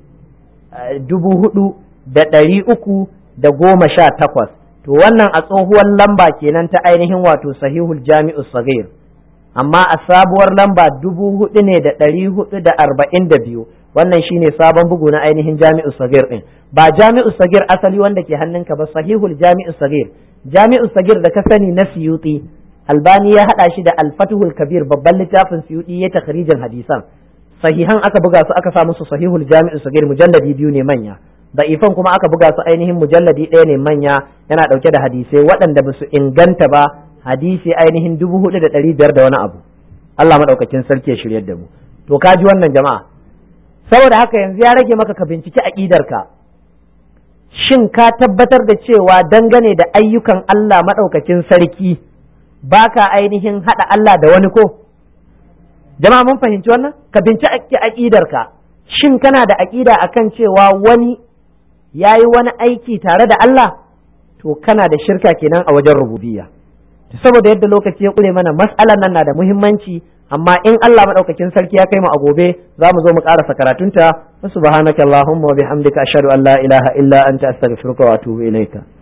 Speaker 2: dubu hudu da ɗari uku da goma sha takwas. to wannan a tsohuwar lamba kenan ta ainihin wato sahihul jami'u saghir, amma a sabuwar lamba dubu hudu ne da ɗari hudu da arba'in da biyu. wannan shine sabon bugu na ainihin jami'u saghir din, ba jami'u saghir asali wanda ke hannunka ba, sahihul jami'u saghir. jami'u saghir da ka sani na Suyuti, Albani ya hada shi da al-Fathul Kabir, babban littafin Suyuti ya takhrijin hadisan. sahihan aka buga su aka sa musu sahihul jami'u saghir, mujalladi biyu ne manya. da'ifan kuma aka buga su ainihin mujalladi ɗaya ne manya, yana ɗauke da hadisai waɗanda ba su inganta ba, hadisi ainihin dubu hudu da ɗari biyar da wani abu. Allah maɗaukakin sarki ya shiryar da mu. to ka ji wannan jama'a, saboda haka yanzu ya rage maka ka binciki aƙidarka, shin ka tabbatar da cewa dangane da ayyukan Allah maɗaukakin sarki baka ainihin haɗa Allah da wani ko? jama'a mun fahimci wannan? ka binciki aƙidarka, shin kana da aƙida akan cewa wani ya yi wani aiki tare da Allah? to kana da shirka kenan a wajen rububiyya. saboda yadda lokaci ya ƙure mana, mas'alar nan na da muhimmanci, amma in Allah madaukakin sarki ya kai mu a gobe za mu zo mu karasa karatunta. subhanakallahumma wa bihamdika ashhadu an la ilaha illa anta astaghfiruka wa atubu ilaika.